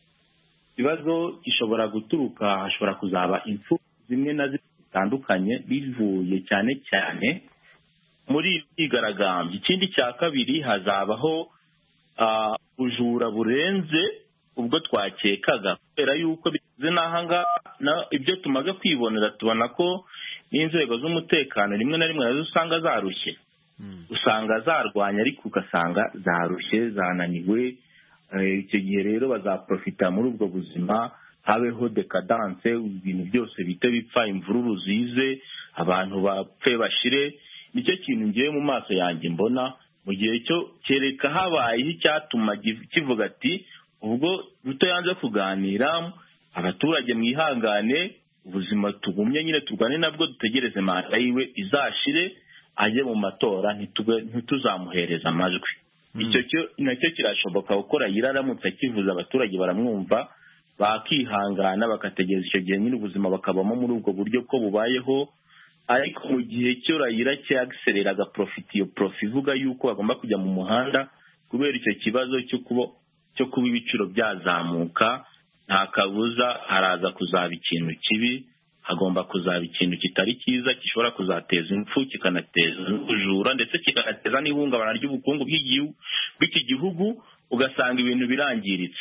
Ikibazo gishobora guturuka, hashobora kuzaba impfu zimwe na zimwe zitandukanye bivuye cyane cyane muri imyigaragambyo. Ikindi cya kabiri, hazabaho ubujura burenze ubwo twakekaga, kubera yuko bigeze n'ahangaha ibyo tumaze kwibonera tubona ko n'inzego z'umutekano rimwe na rimwe nazo usanga zarushye, usanga zarwanya ariko ugasanga zarushye, zananiwe. Icyo gihe rero bazaprofita muri ubwo buzima, habeho decadence, ibintu byose bite bipfa, imvururu zize, abantu bapfe bashire. Nicyo kintu ngiye mu maso yanjye mbona. Mu gihe cyo kereka habayeho icyatuma kivuga ati ubwo Ruto yanze kuganira, abaturage mwihangane, ubuzima tugumye nyine turwane nabwo, dutegereze manda yiwe izashire, ajye mu matora, ntituzamuhereza amajwi. Icyo nacyo kirashoboka gukora, yiraramutse akivuza abaturage baramwumva, bakihangana bakategereza icyo gihe nyine ubuzima bakabamo muri ubwo buryo ko bubayeho. Ariko mu gihe cyo Raila cyagiserera agaprofita iyo profi ivuga yuko bagomba kujya mu muhanda kubera icyo kibazo cyo kuba ibiciro byazamuka, nta kabuza haraza kuzaba ikintu kibi, hagomba kuzaba ikintu kitari cyiza, gishobora kuzateza impfu, kikanateza ubujura, ndetse kikanateza n'ihungabana ry'ubukungu bw'iki gihugu, ugasanga ibintu birangiritse.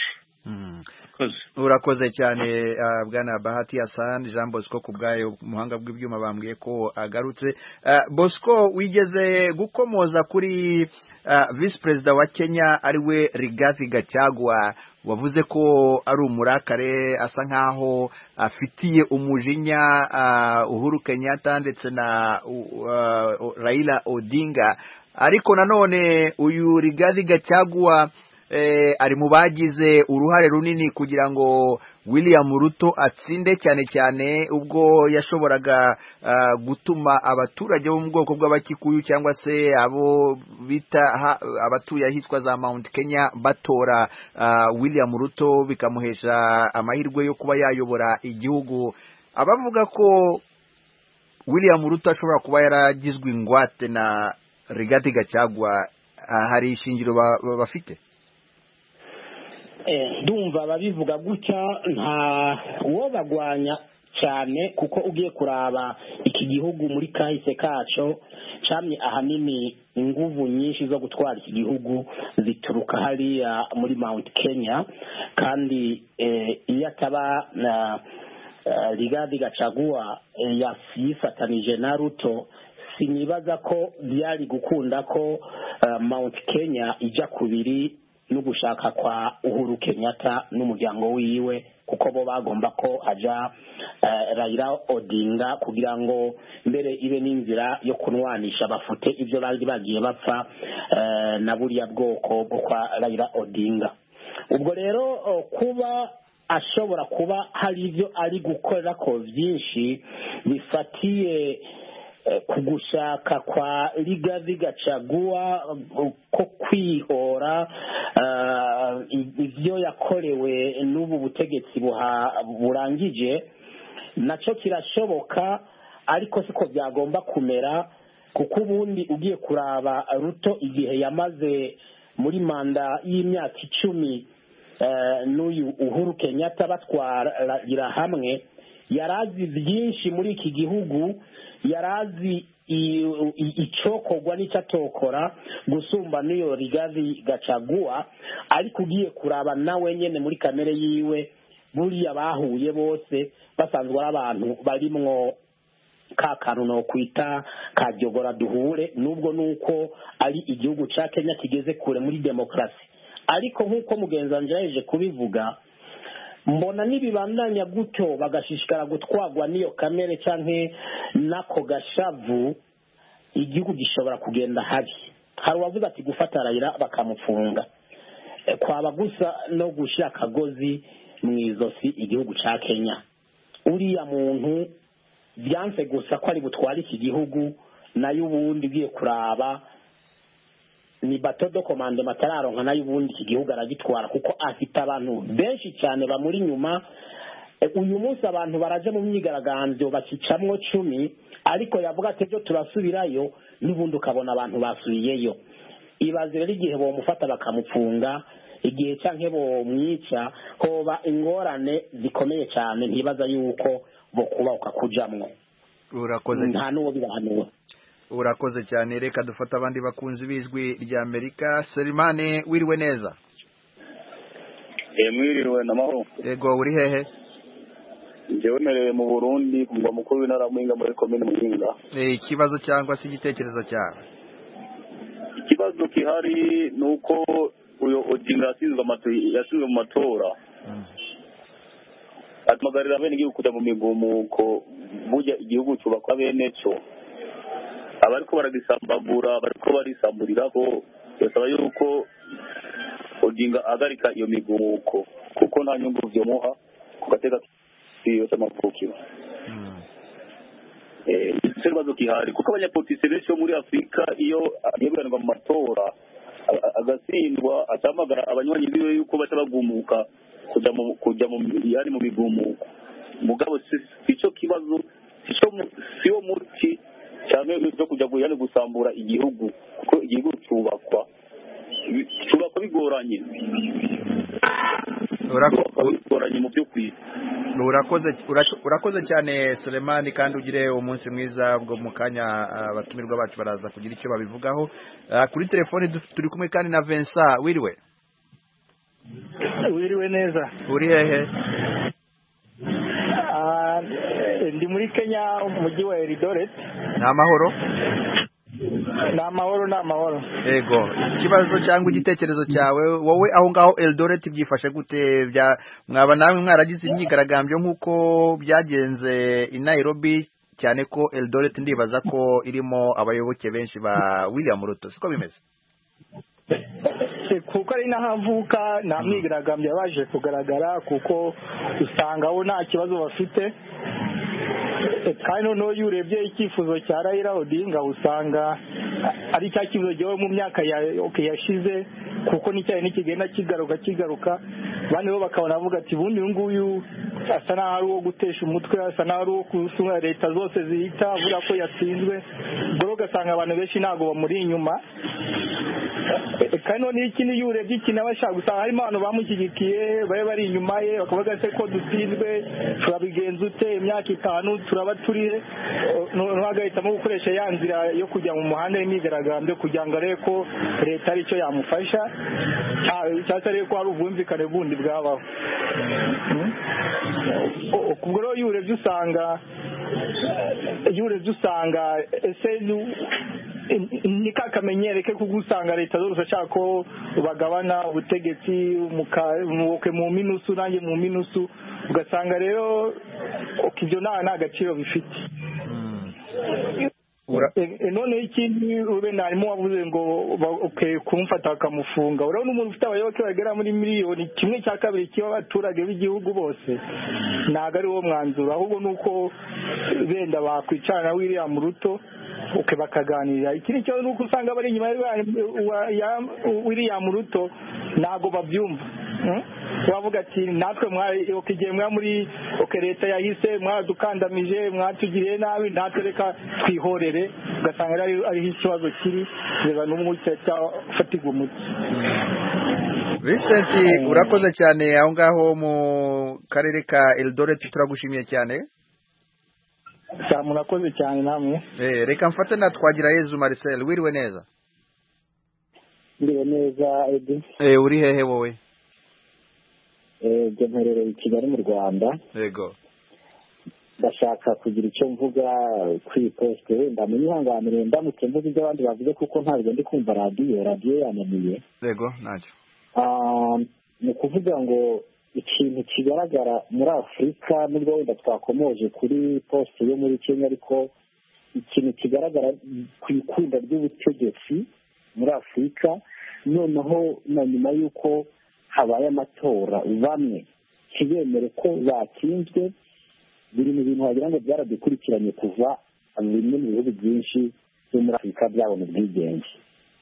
Urakoze cyane bwana Bahati Hassan. Jean Bosco kubwayo umuhanga bw'ibyuma bambwiye ko agarutse. Bosco, wigeze gukomoza kuri Vice President wa Kenya ariwe Rigathi Gachagua, wavuze ko ari umurakare, asa nkaho afitiye umujinya Uhuru Kenyatta ndetse na Raila Odinga. Ariko nanone uyu Rigathi Gachagua ari mu bagize uruhare runini kugira ngo William Ruto atsinde, cyane cyane ubwo yashoboraga gutuma abaturage bo mu bwoko bw'abakikuyu cyangwa se abo bita abatuye ahitwa za Mount Kenya batora William Ruto, bikamuhesha amahirwe yo kuba yayobora igihugu. Abavuga ko William Ruto ashobora kuba yaragizwe ingwate na Rigathi Gachagua, hari ishingiro bafite? Ndumva babivuga gutya, nta uwo bagwanya cyane, kuko ugiye kuraba iki gihugu muri kahise kaco camye ahanini inguvu nyinshi zo gutwara iki gihugu zituruka hariya muri Mount Kenya, kandi iyo ataba na Rigathi Gachagua yifatanije na Ruto, sinibaza ko byari gukunda ko Mount Kenya ijya kubiri no gushaka kwa Uhuru Kenyatta n'umuryango wiwe, kuko bo bagomba ko haja Raila Odinga kugira ngo mbere ibe n'inzira yo kunwanisha bafute ibyo bari bagiye bapfa na buriya bwoko bwo kwa Raila Odinga. Ubwo rero kuba ashobora kuba hari ibyo ari gukora ko byinshi bifatiye kugushaka kwa Rigathi Gachagua ko kwihora ibyo yakorewe n'ubu butegetsi burangije, nacyo kirashoboka, ariko siko byagomba kumera, kuko ubundi ugiye kuraba Ruto igihe yamaze muri manda y'imyaka 10 n'uyu Uhuru Kenyatta batwarira hamwe, yarazi byinshi muri iki gihugu, yarazi icokogwa n'icyatokora gusumba n'iyo Rigathi Gachagua. Ariko ugiye kuraba nawe nyene muri kamere yiwe, buriya bahuye bose basanzwe ari abantu barimwo ka kantu no kwita kajyogora duhure, nubwo nuko ari igihugu ca Kenya kigeze kure muri demokrasi. Ariko nk'uko mugenzi wanje yaje kubivuga, mbona nibibandanya gutyo bagashishikara gutwagwa n'iyo kamere canke nako gashavu, igihugu gishobora kugenda habi. Hari uwavuga ati gufata Raila bakamufunga kwaba gusa no gushira akagozi mu izosi igihugu ca Kenya. Uriya muntu byanse gusa ko ari butwara iki gihugu, nayo ubundi ugiye kuraba ni bato do komande matararonka nayo ubundi iki gihugu aragitwara kuko afite abantu benshi cyane bamuri inyuma. Uyu munsi abantu baraje mu myigaragambyo bakicamwo 10 ariko yavuga ati ejo turasubirayo n'ubundi ukabona abantu basubiyeyo. Ibaze rero igihe bomufata bakamupfunga igihe canke bomwica hoba ingorane zikomeye cyane ntibaza yuko bokuba ukakujamwo. Urakoze nta nuwo bibahanura. Urakoze cyane, reka dufata abandi bakunzi bijwi rya Amerika. Selimane wiriwe neza? Mwiriwe namahoro. Yego uri hehe? Jewe mereye mu Burundi kumva mukuru w'intara Muyinga muri komine Muyinga. Ikibazo cyangwa se igitekerezo cyawe? Ikibazo kihari nuko uyo Odinga yashinzwe mu matora. Atmagarira bene igihugu kuja mu migumuko burya igihugu cyubakwa bene cyo. Abariko baragisambagura bariko barisamburiraho yasaba yuko Odinga agarika iyo migumuko kuko nta nyungu vyomuha kugateka yose amavukiro. Ikibazo kihari kuko abanyapolitiki benshi muri Afrika iyo yeberanwa mu matora agatsindwa atamagara abanywanyi biwe yuko baca bagumuka kuja mu yani mu migumuko. Mugabo sico kibazo siyo muti cyane byo kujya guyane gusambura igihugu kuko igihugu cyubakwa bigoranye. Urakoranye mu byo kwisi. Urakoze cyane Selemani kandi ugire umunsi mwiza bwo mukanya abatumirwa bacu baraza kugira icyo babivugaho. Kuri telefone turi kumwe kandi na Vincent. Wiriwe neza. Uri hehe? Ndi muri Kenya mu mujyi wa Eldoret. Namahoro? Namahoro. Yego, ikibazo cyangwa igitekerezo cyawe wowe aho ngaho Eldoret byifashe gute? Mwaba namwe mwaragize imyigaragambyo nkuko byagenze i Nairobi, cyane ko Eldoret ndibaza ko irimo abayoboke benshi ba William Ruto, siko bimeze? Kuko ari nahavuka nta myigaragambyo yabaje kugaragara kuko usanga bo nta kibazo bafite. Kandi noneho iyo urebye icyifuzo cya Raila Odinga usanga ari cya kibazo gihe mu myaka yashize kuko n'icyayi nikigenda kigaruka bane bo bakabona bavuga ati bundi uyu nguyu asa naho ari uwo gutesha umutwe, asa naho ari uwo kusunga leta zose zihita avuga ko yatsinzwe. Ubwo ugasanga abantu benshi ntabwo bamuri inyuma. Kandi noneho ikindi iyo urebye ikintu aba ashaka gusanga harimo abantu bamushyigikiye babe bari inyuma ye bakavuga se ko dutsinzwe turabigenza ute imyaka 5 turaba turihe, agahitamo gukoresha ya nzira yo kujya mu muhanda w'imyigaragambyo kugira ngo arebe ko leta ari cyo yamufasha cyangwa se arebe ko hari ubwumvikane bundi bwabaho. Ubwo rero iyo urebye usanga ese ni kakamenyere ke kugusanga leta zose ashaka ko bagabana ubutegetsi mu minusu nanjye mu minusu, ugasanga rero ibyo nta gaciro bifite. Noneho ikindi ube narimo wavuze ngo kumufata bakamufunga. Urabona umuntu ufite abayoboke bagera muri miliyoni 1/2 cy'abaturage b'igihugu bose ntabwo ari wo mwanzuro, ahubwo nuko benda bakwicarana William Ruto bakaganira. Ikindi cyo nuko usanga bari inyuma ya William Ruto ntabwo babyumva. Wavuga ati natwe igihe mwa muri leta yahise mwadukandamije mwatugiriye nabi natwe reka twihorere, ugasanga ari ikibazo kiri reba n'umwuka cyafatirwa umuti. Vincent, urakoze cyane aho ngaho mu karere ka Eldoret, turagushimiye cyane. Murakoze cyane namwe. Reka mfate na Twagirayezu Marcel. Wiriwe neza? Wiriwe neza Edi. Uri hehe wowe? Mperereye i Kigali mu Rwanda. Yego. Ndashaka kugira icyo mvuga kuri poste, ndamunyihanganire ndamutse mvuze ibyo abandi bavuze kuko ntabwo ndi kumva radio yananiye. Yego, ntacyo. Ni ukuvuga ngo ikintu kigaragara muri Afurika nubwo wenda twakomoje kuri poste yo muri Kenya, ariko ikintu kigaragara ku ikunda ry'ubutegetsi muri Afurika noneho na nyuma y'uko habaye amatora bamwe kibemere ko batsinzwe, biri mu bintu wagira ngo byaradukurikiranye kuva bimwe mu bihugu byinshi byo muri Afurika byabona ubwigenge.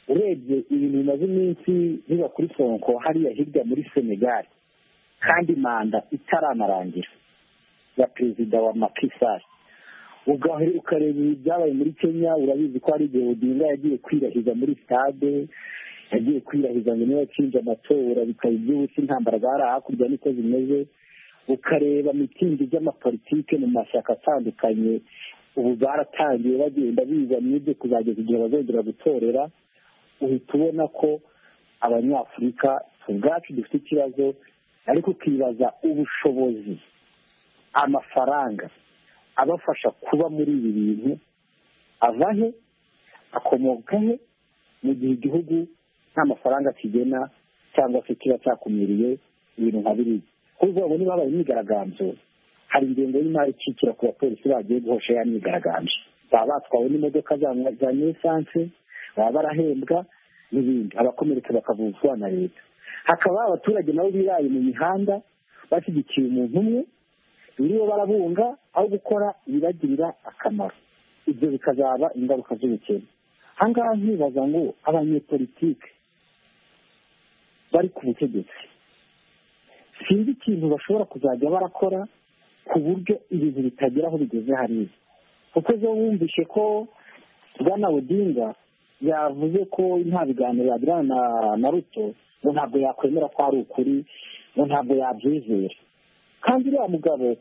urebye ibintu bimaze iminsi biba kuri Sonko hariya hirya muri Senegal kandi manda itaranarangira ya perezida wa Macky Sall, ukareba ibyabaye muri Kenya, urabizi ko hari igihe Odinga yagiye kwirahiza muri stade, yagiye kwirahiza ngo niba yatsinze amatora bikaba iby'ubusa, intambara zari hakurya niko zimeze. Ukareba mitingi z'amapolitike mu mashyaka atandukanye ubu baratangiye bagenda biza n'ibyo kuzageza igihe bazongera gutorera. Uhita ubona ko abanyafurika ubwacu dufite ikibazo, ariko ukibaza ubushobozi, amafaranga abafasha kuba muri ibi bintu ava he, akomoka he, mu gihe igihugu nta mafaranga kigena cyangwa se kiba cyakumiriye ibintu nka biriya. Kuko ubu niba habaye imyigaragambyo, hari ingengo y'imari ikikira ku bapolisi bagiye guhosha ya myigaragambyo, baba batwawe n'imodoka za esanse, baba barahembwa n'ibindi, abakomereka bakavuzwa na leta. Hakaba abaturage nabo biraye mu mihanda bashyigikiye umuntu umwe, biriwe barabunga aho gukora ibibagirira akamaro. Ibyo bikazaba ingaruka z'ubukene. Aha ngaha nkibaza ngo abanyepolitike bari ku butegetsi sinzi ikintu bashobora kuzajya barakora ku buryo ibintu bitagera aho bigeze hariya. Kuko zo wumvishe ko Bwana Odinga yavuze ko nta biganiro yagirana na Ruto, ngo ntabwo yakwemera ko ari ukuri, ngo ntabwo yabyizera. Kandi uriya mugabo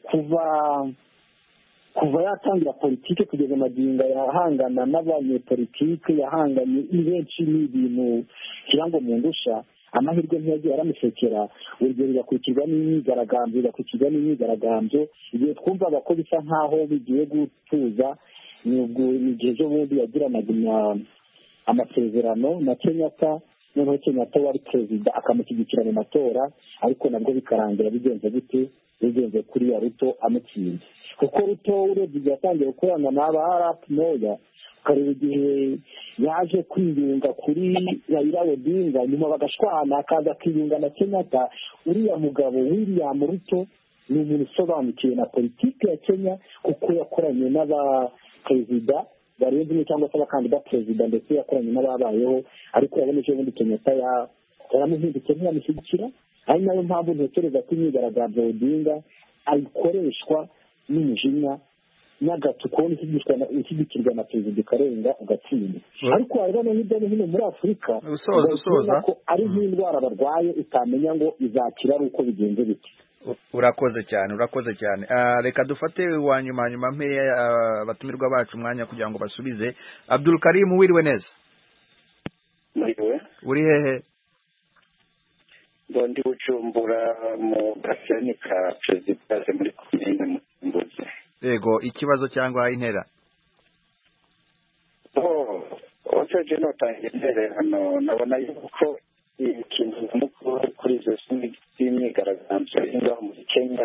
kuva yatangira politike kugeza amagingo yahangana n'abanyepolitike, yahanganye benshi n'ibintu kirango mu ndusha, amahirwe ntiyagiye aramusekera. Urugero bigakurikirwa n'imyigaragambyo, igihe twumvaga ko bisa nk'aho bigiye gutuza ni igihe cyo bundi yagiranaga amasezerano na Kenyatta, noneho Kenyatta wari perezida akamushyigikira mu matora, ariko nabwo bikarangira bigenze gute, bigenze kuri ya Ruto amutsinze. Kuko Ruto urebye igihe yatangiye gukorana n'aba Arap Moya, ukareba igihe yaje kwiyunga kuri Raila Odinga, nyuma bagashwana akaza kwiyunga na Kenyatta. Uriya mugabo William Ruto ni umuntu usobanukiwe na politiki ya Kenya, kuko yakoranye n'abaperezida barenze umwe cyangwa se abakandida perezida, ndetse yakoranye n'ababayeho, ariko yaboneje ubundi Kenyatta yaramuhindutse ntiyamushyigikira. Ari nayo mpamvu ntekereza ko imyigaragambyo Odinga ayikoreshwa n'umujinya n'agatuko ishyigikirwa na perezida ikarenga ugatsinda. Ariko wareba hirya no hino muri Afurika usoza ko ari nk'indwara barwaye utamenya ngo izakira ari uko bigenze bite. Urakoze cyane. Reka dufate wa nyuma mpe abatumirwa bacu umwanya kugira ngo basubize. Abdul Karim, wiriwe neza? Uri hehe? Ndi Bujumbura mu gaseni ka perezida muri komine Mutimbuzi. Yego, ikibazo cyangwa intera? Oceje notangiye intera hano, nabona yuko ikintu n'umukuru kuri izo imyigaragambyo ingaho muri Kenya.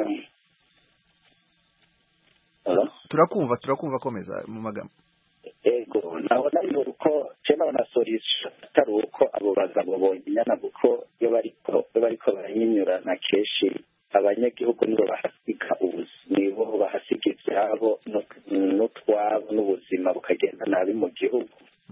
Turakumva komeza mu magambo. Ego, nabona yuko cyane na solution atari uko abo bagabo bonyana, kuko iyo bariko baranyinyurana keshi abanyagihugu nibo bahasiga nibo bahasiga ibyabo n'utwabo n'ubuzima bukagenda nabi mu gihugu.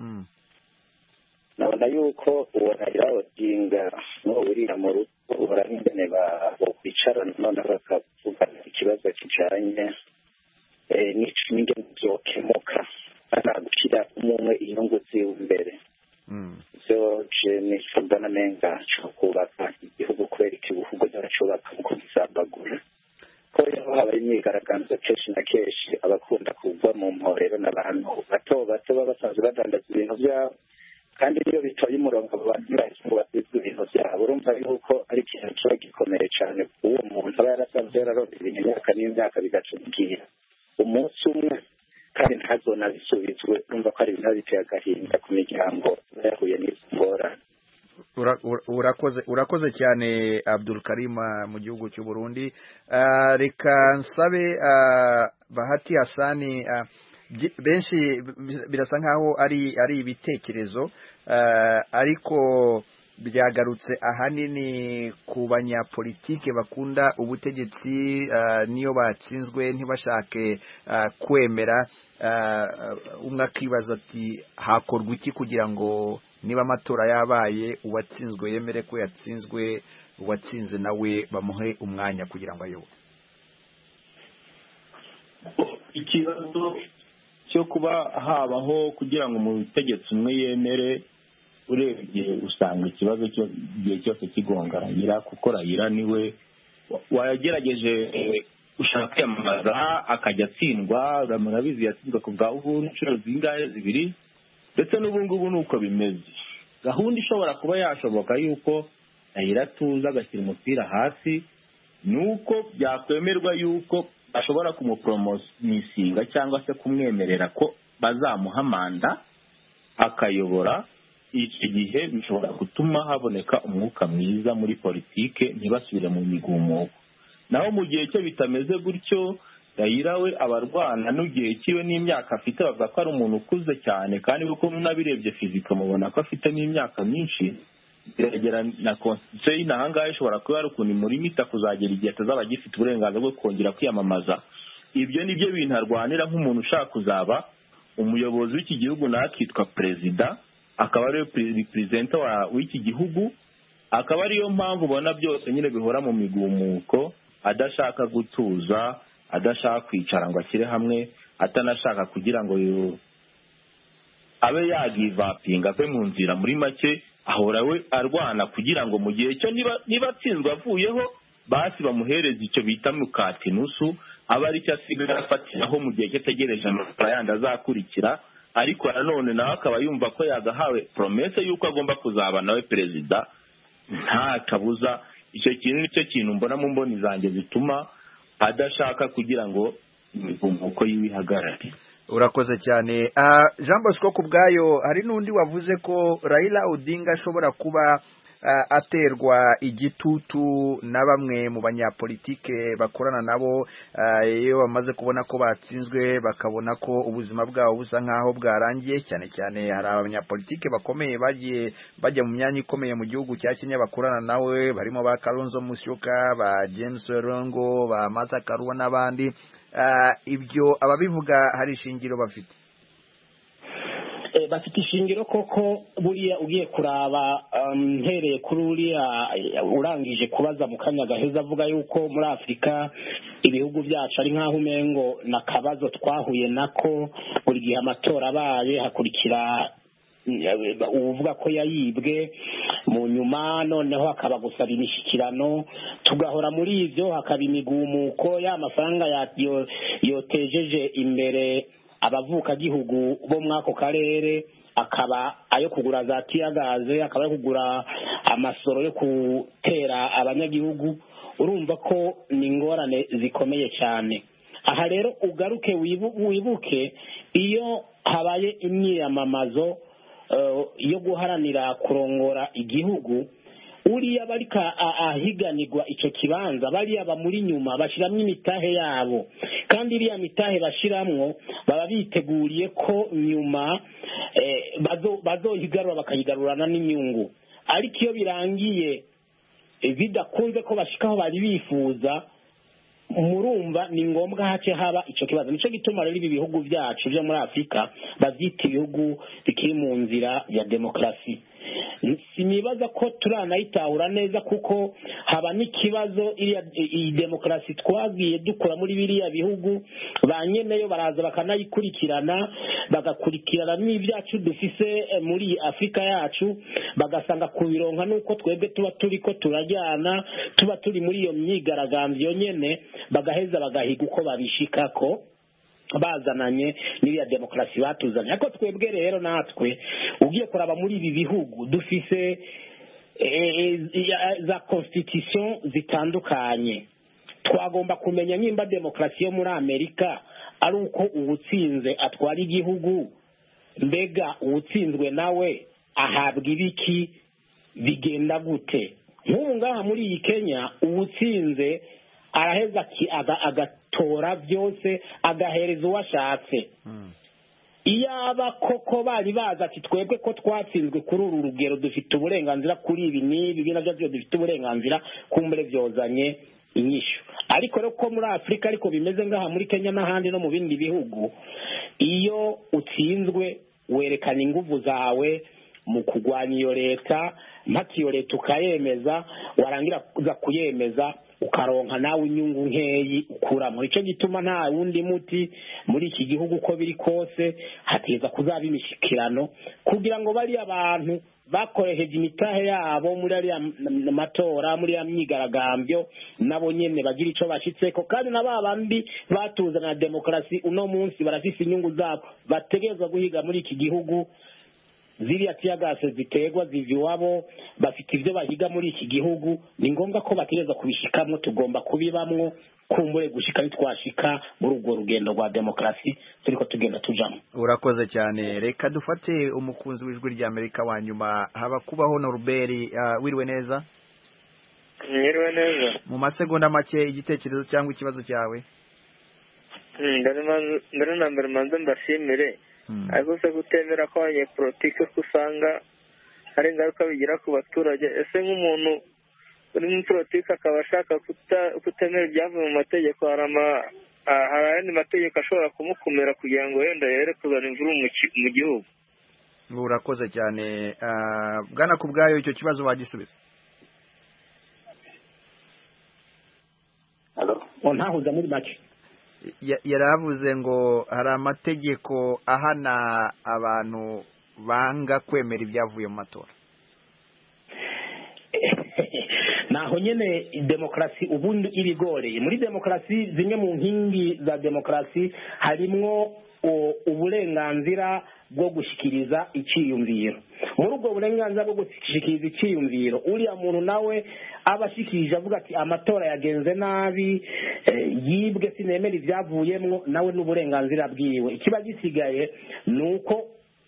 Nabona yuko uwo Raila Odinga n'uriya mu Ruto urabingene bakwicarana none bakavuga ikibazo kijanye n'ingene byokemuka, gushyira umwe inyungu ziwe imbere. Byo nisubwana nenga cyo kubaka igihugu, kubera igihugu cyaracubaka mu kuzambagura. Ko rero habaye imyigaragambyo kenshi na kenshi abakunda kugwa mu mporero n'abantu bato baba basanzwe badandaza ibintu byabo, kandi niyo bitoye umurongo abantu ngo batizwe ibintu byabo, urumva yuko ari ikintu kiba gikomeye cyane. Uwo muntu aba yarasanzwe yararonse ibintu imyaka n'imyaka bigacumbwira umunsi umwe, kandi ntazona bisubizwe. Urumva ko ari ibintu biteye agahinda ku miryango yahuye n'izo ngorane. Urakoze cyane Abdul Karim mu gihugu cy'u Burundi. Reka nsabe Bahati Hasani, benshi birasa nkaho ari ibitekerezo, ariko byagarutse ahanini ku banyapolitike bakunda ubutegetsi, niyo batsinzwe ntibashake kwemera. Umwe akibaza ati hakorwa iki kugira ngo niba amatora yabaye uwatsinzwe yemere ko yatsinzwe, uwatsinze nawe bamuhe umwanya kugira ngo ayobore. Ikibazo cyo kuba habaho kugira ngo umutegetsi umwe yemere, urebye usanga ikibazo cyo igihe cyose kigonga Raila, kuko Raila niwe wagerageje ushaka kwiyamamaza akajya atsindwa. Murabizi yatsinzwe ku bwa Uhuru inshuro zingahe, 2, ndetse n'ubu ngubu ni uko bimeze. Gahunda ishobora kuba yashoboka yuko Raila atuza agashyira umupira hasi, ni uko byakwemerwa yuko bashobora kumupromosinga cyangwa se kumwemerera ko bazamuha manda akayobora. Iki gihe bishobora gutuma haboneka umwuka mwiza muri politike, ntibasubire mu migumuko. Naho mu gihe cyo bitameze gutyo, Raila we abarwana n'ugihe kiwe n'imyaka afite, bavuga ko ari umuntu ukuze cyane, kandi kuko munabirebye fizika mubona ko afite n'imyaka myinshi. Biragera na constitution y'inahangahe ishobora kuba ari ukuntu murimita kuzagera igihe atazaba agifite uburenganzira bwo kongera kwiyamamaza. Ibyo nibyo bintu arwanira nk'umuntu ushaka kuzaba umuyobozi w'iki gihugu, nakitwa perezida, akaba ari representa w'iki gihugu. Akaba ariyo mpamvu ubona byose nyine bihora mu migumuko, adashaka gutuza, adashaka kwicara ngo ashyire hamwe, atanashaka kugira ngo abe yagivapinga, ave mu nzira. Muri make ahora we arwana kugira ngo mu gihe cyo niba atsinzwe avuyeho, basi bamuhereza icyo bita mukati nusu, aba ari cyo asigaye afatiraho mu gihe cyategereje amatora yandi azakurikira. Ariko nanone nawe akaba yumva ko yagahawe promesse y'uko agomba kuzaba nawe perezida, nta kabuza. Icyo kintu nicyo kintu mbona mu mboni zanjye zituma adashaka kugira ngo imigumuko yihagarare. Urakoze cyane. Jean Bosco kubwayo, hari n'undi wavuze ko Raila Odinga ashobora kuba aterwa igitutu na bamwe mu banyapolitike bakorana nabo, iyo bamaze kubona ko batsinzwe bakabona ko ubuzima bwabo busa nkaho bwarangiye. Cyane cyane hari abanyapolitike bakomeye bagiye bajya mu myanya ikomeye mu gihugu cya Kenya bakorana nawe, barimo ba Kalonzo Musyoka, ba James Orengo, ba Martha Karua n'abandi. Ibyo ababivuga hari ishingiro bafite? Bafite ishingiro koko. Buriya ugiye kuraba mpereye kuri uriya urangije kubaza mu kanya gaheza avuga yuko muri Afurika ibihugu byacu ari nk'aho umengo na kabazo twahuye nako, buri gihe amatora abaye hakurikira uvuga ko yayibwe, mu nyuma noneho hakaba gusaba imishyikirano, tugahora muri ibyo, hakaba imigumuko, ya mafaranga yotejeje imbere abavukagihugu bo muri ako karere, akaba ayo kugura za tiyagaze, akaba ayo kugura amasoro yo gutera abanyagihugu. Urumva ko ni ingorane zikomeye cyane. Aha rero ugaruke wibuke iyo habaye imyiyamamazo yo guharanira kurongora igihugu, uriya barika ahiganirwa icyo kibanza, bariya bamuri nyuma bashyiramo imitahe yabo, kandi iriya mitahe bashyiramo baba biteguriye ko nyuma bazoyigarura bakayigarurana n'inyungu. Ariko iyo birangiye bidakunze ko bashikaho bari bifuza, murumva ni ngombwa hace haba icyo kibazo. Nicyo gituma rero ibi bihugu byacu byo muri Afurika babyita ibihugu bikiri mu nzira ya demokarasi. Sinibaza ko turanayitahura neza, kuko haba n'ikibazo iyi demokarasi twagiye dukora muri biriya bihugu, ba nyeneyo baraza bakanayikurikirana, bagakurikirana n'ibyacu dufise muri Afurika yacu, bagasanga kubironka nuko twebwe tuba turi ko turajyana, tuba turi muri iyo myigaragambyo nyene, bagaheza bagahiga uko babishikako bazananye n'iriya demokarasi batuzanye. Ariko twebwe rero natwe ugiye kuraba muri ibi bihugu dufise za constitution zitandukanye. Twagomba kumenya nimba demokarasi yo muri Amerika ari uko uwutsinze atwara igihugu, mbega uwutsinzwe nawe ahabwa ibiki, bigenda gute? Nk'ubu ngaha muri iyi Kenya uwutsinze araheza agatora byose agahereza uwashatse. Iyaba koko bari baza ati twebwe ko twatsinzwe kuri uru rugero dufite uburenganzira kuri ibi n'ibi nabyo dufite uburenganzira, kumbure byozanye inyishu. Ariko rero ko muri Afurika ariko bimeze ngaha muri Kenya n'ahandi no mu bindi bihugu, iyo utsinzwe werekana ingufu zawe, mu kurwanya iyo leta mpaka iyo leta ukayemeza warangira kuza kuyemeza ukaronka nawe inyungu nkeyi ukuramo. Icyo gituma nta wundi muti muri iki gihugu uko biri kose hateza kuzaba imishikirano kugira ngo bari abantu bakoresheje imitahe yabo muri ariya matora muri ya myigaragambyo nabo nyene bagira ico bashitseko kandi na babandi batuzana demokarasi uno munsi barafise inyungu zabo bategerezwa guhiga muri iki gihugu. Ziriya tiyagase ziterwa ziva iwabo bafite ibyo bahiga muri iki gihugu ni ngombwa ko bategereza kubishikamwo tugomba kubibamwo kumbure gushika nitwashika muri urwo rugendo rwa demokarasi turiko tugenda tujamo. Urakoze cyane, reka dufate umukunzi w'ijwi rya Amerika wa nyuma haba kubaho Norbert. Wiriwe neza? Mwiriwe neza. Mu masegonda make igitekerezo cyangwa ikibazo cyawe? Ndari na mbere manze mbashimire ariko se gutemera ko abanyepolitike usanga hari ingaruka bigira ku baturage. Ese nk'umuntu uri muri politiki akaba ashaka kutemera ibyavuye mu mategeko, hari ayandi mategeko ashobora kumukumira kugira ngo wenda yere kuzana imvururu mu gihugu? Urakoze cyane. Bwana Kubwayo icyo kibazo wagisubiza? Ntahuza muri make yaravuze ngo hari amategeko ahana abantu banga kwemera ibyavuye mu matora. naho nyene demokarasi ubundi ibigoreye. Muri demokarasi zimwe mu nkingi za demokarasi harimwo uburenganzira bwo gushikiriza iciyumviro. Muri ubwo burenganzira bwo gushikiriza iciyumviro uriya muntu nawe abashikirije avuga ati amatora yagenze nabi yibwe sinemera ivyavuyemwo nawe n'uburenganzira bwiwe. Ikiba gisigaye nuko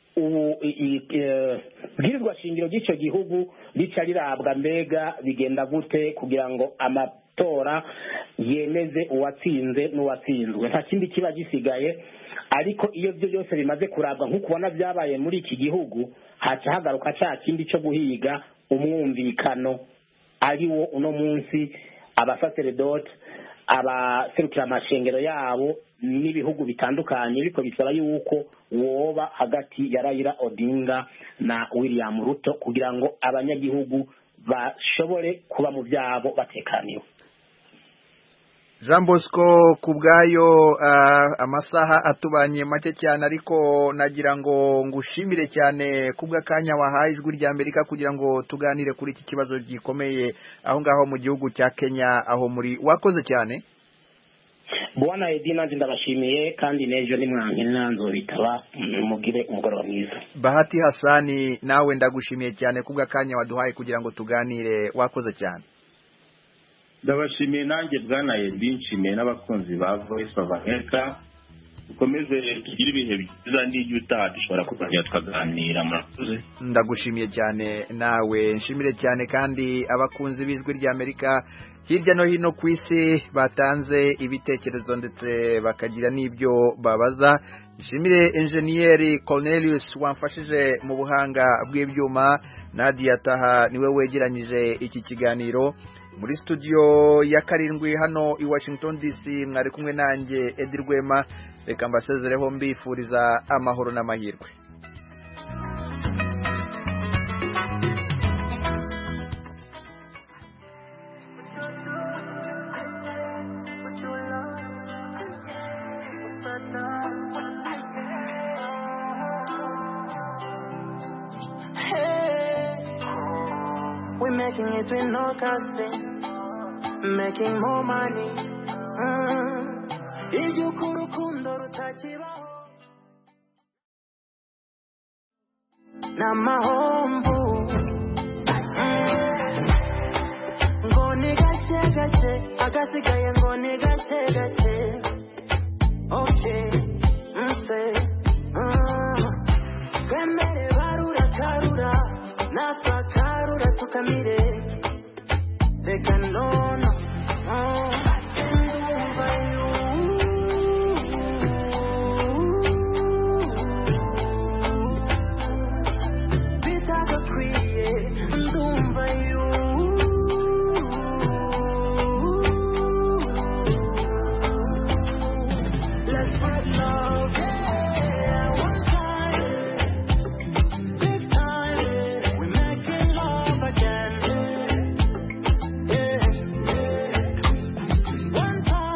bwirizwa shingiro ry'icyo gihugu rica rirabwa mbega bigenda gute kugira ngo amatora yemeze uwatsinze n'uwatsinzwe. Nta kindi kiba gisigaye, ariko iyo byo byose bimaze kurabwa nk'uko ubona byabaye muri iki gihugu haca hagaruka cya kindi cyo guhiga umwumvikano ari wo uno munsi abasaseredoti abaserukira amashengero yabo n'ibihugu bitandukanye ariko bisaba yuko woba hagati ya Raila Odinga na William Ruto kugira ngo abanyagihugu bashobore kuba mu byabo batekaniwe. Jean Bosco Kubwayo, amasaha atubanye make cyane ariko nagira ngo ngushimire cyane kubw'akanya wahaye ijwi rya Amerika kugira ngo tuganire kuri iki kibazo gikomeye aho ngaho mu gihugu cya Kenya aho muri. Wakoze cyane. Bwana Edina ndabashimiye kandi nejo nimwanke nanzo bitaba mugire umugoroba mwiza. Bahati Hasani nawe ndagushimiye cyane kubw'akanya waduhaye kugira ngo tuganire. Wakoze cyane. Ndabashimiye nanjye Bwana Edina, nshimiye n'abakunzi ba Voice of America. Ukomeze tugire ibihe byiza n'ijyo utaha dushobora kuzajya tukaganira. Murakoze. Ndagushimiye cyane nawe. Nshimire cyane kandi abakunzi b'ijwi rya Amerika hirya no hino ku isi batanze ibitekerezo ndetse bakagira n'ibyo babaza. Nshimire Engineer Cornelius wamfashije mu buhanga bw'ibyuma. Nadia Taha niwe wegeranyije iki kiganiro. Muri studio ya 7 hano i Washington DC mwari kumwe nanjye Edi Rwema. Reka mbasezereho mbifuriza amahoro n'amahirwe. Making it with no casting, making more money. Iyo kurukundo rutakibaho n'amahomvu ngo ni gake gake agasigaye ngo ni gake gake. Okay, mse twemere barura karura natwa karura tukamire reka nono ndumva bitagakwiye ndumva let's spread love.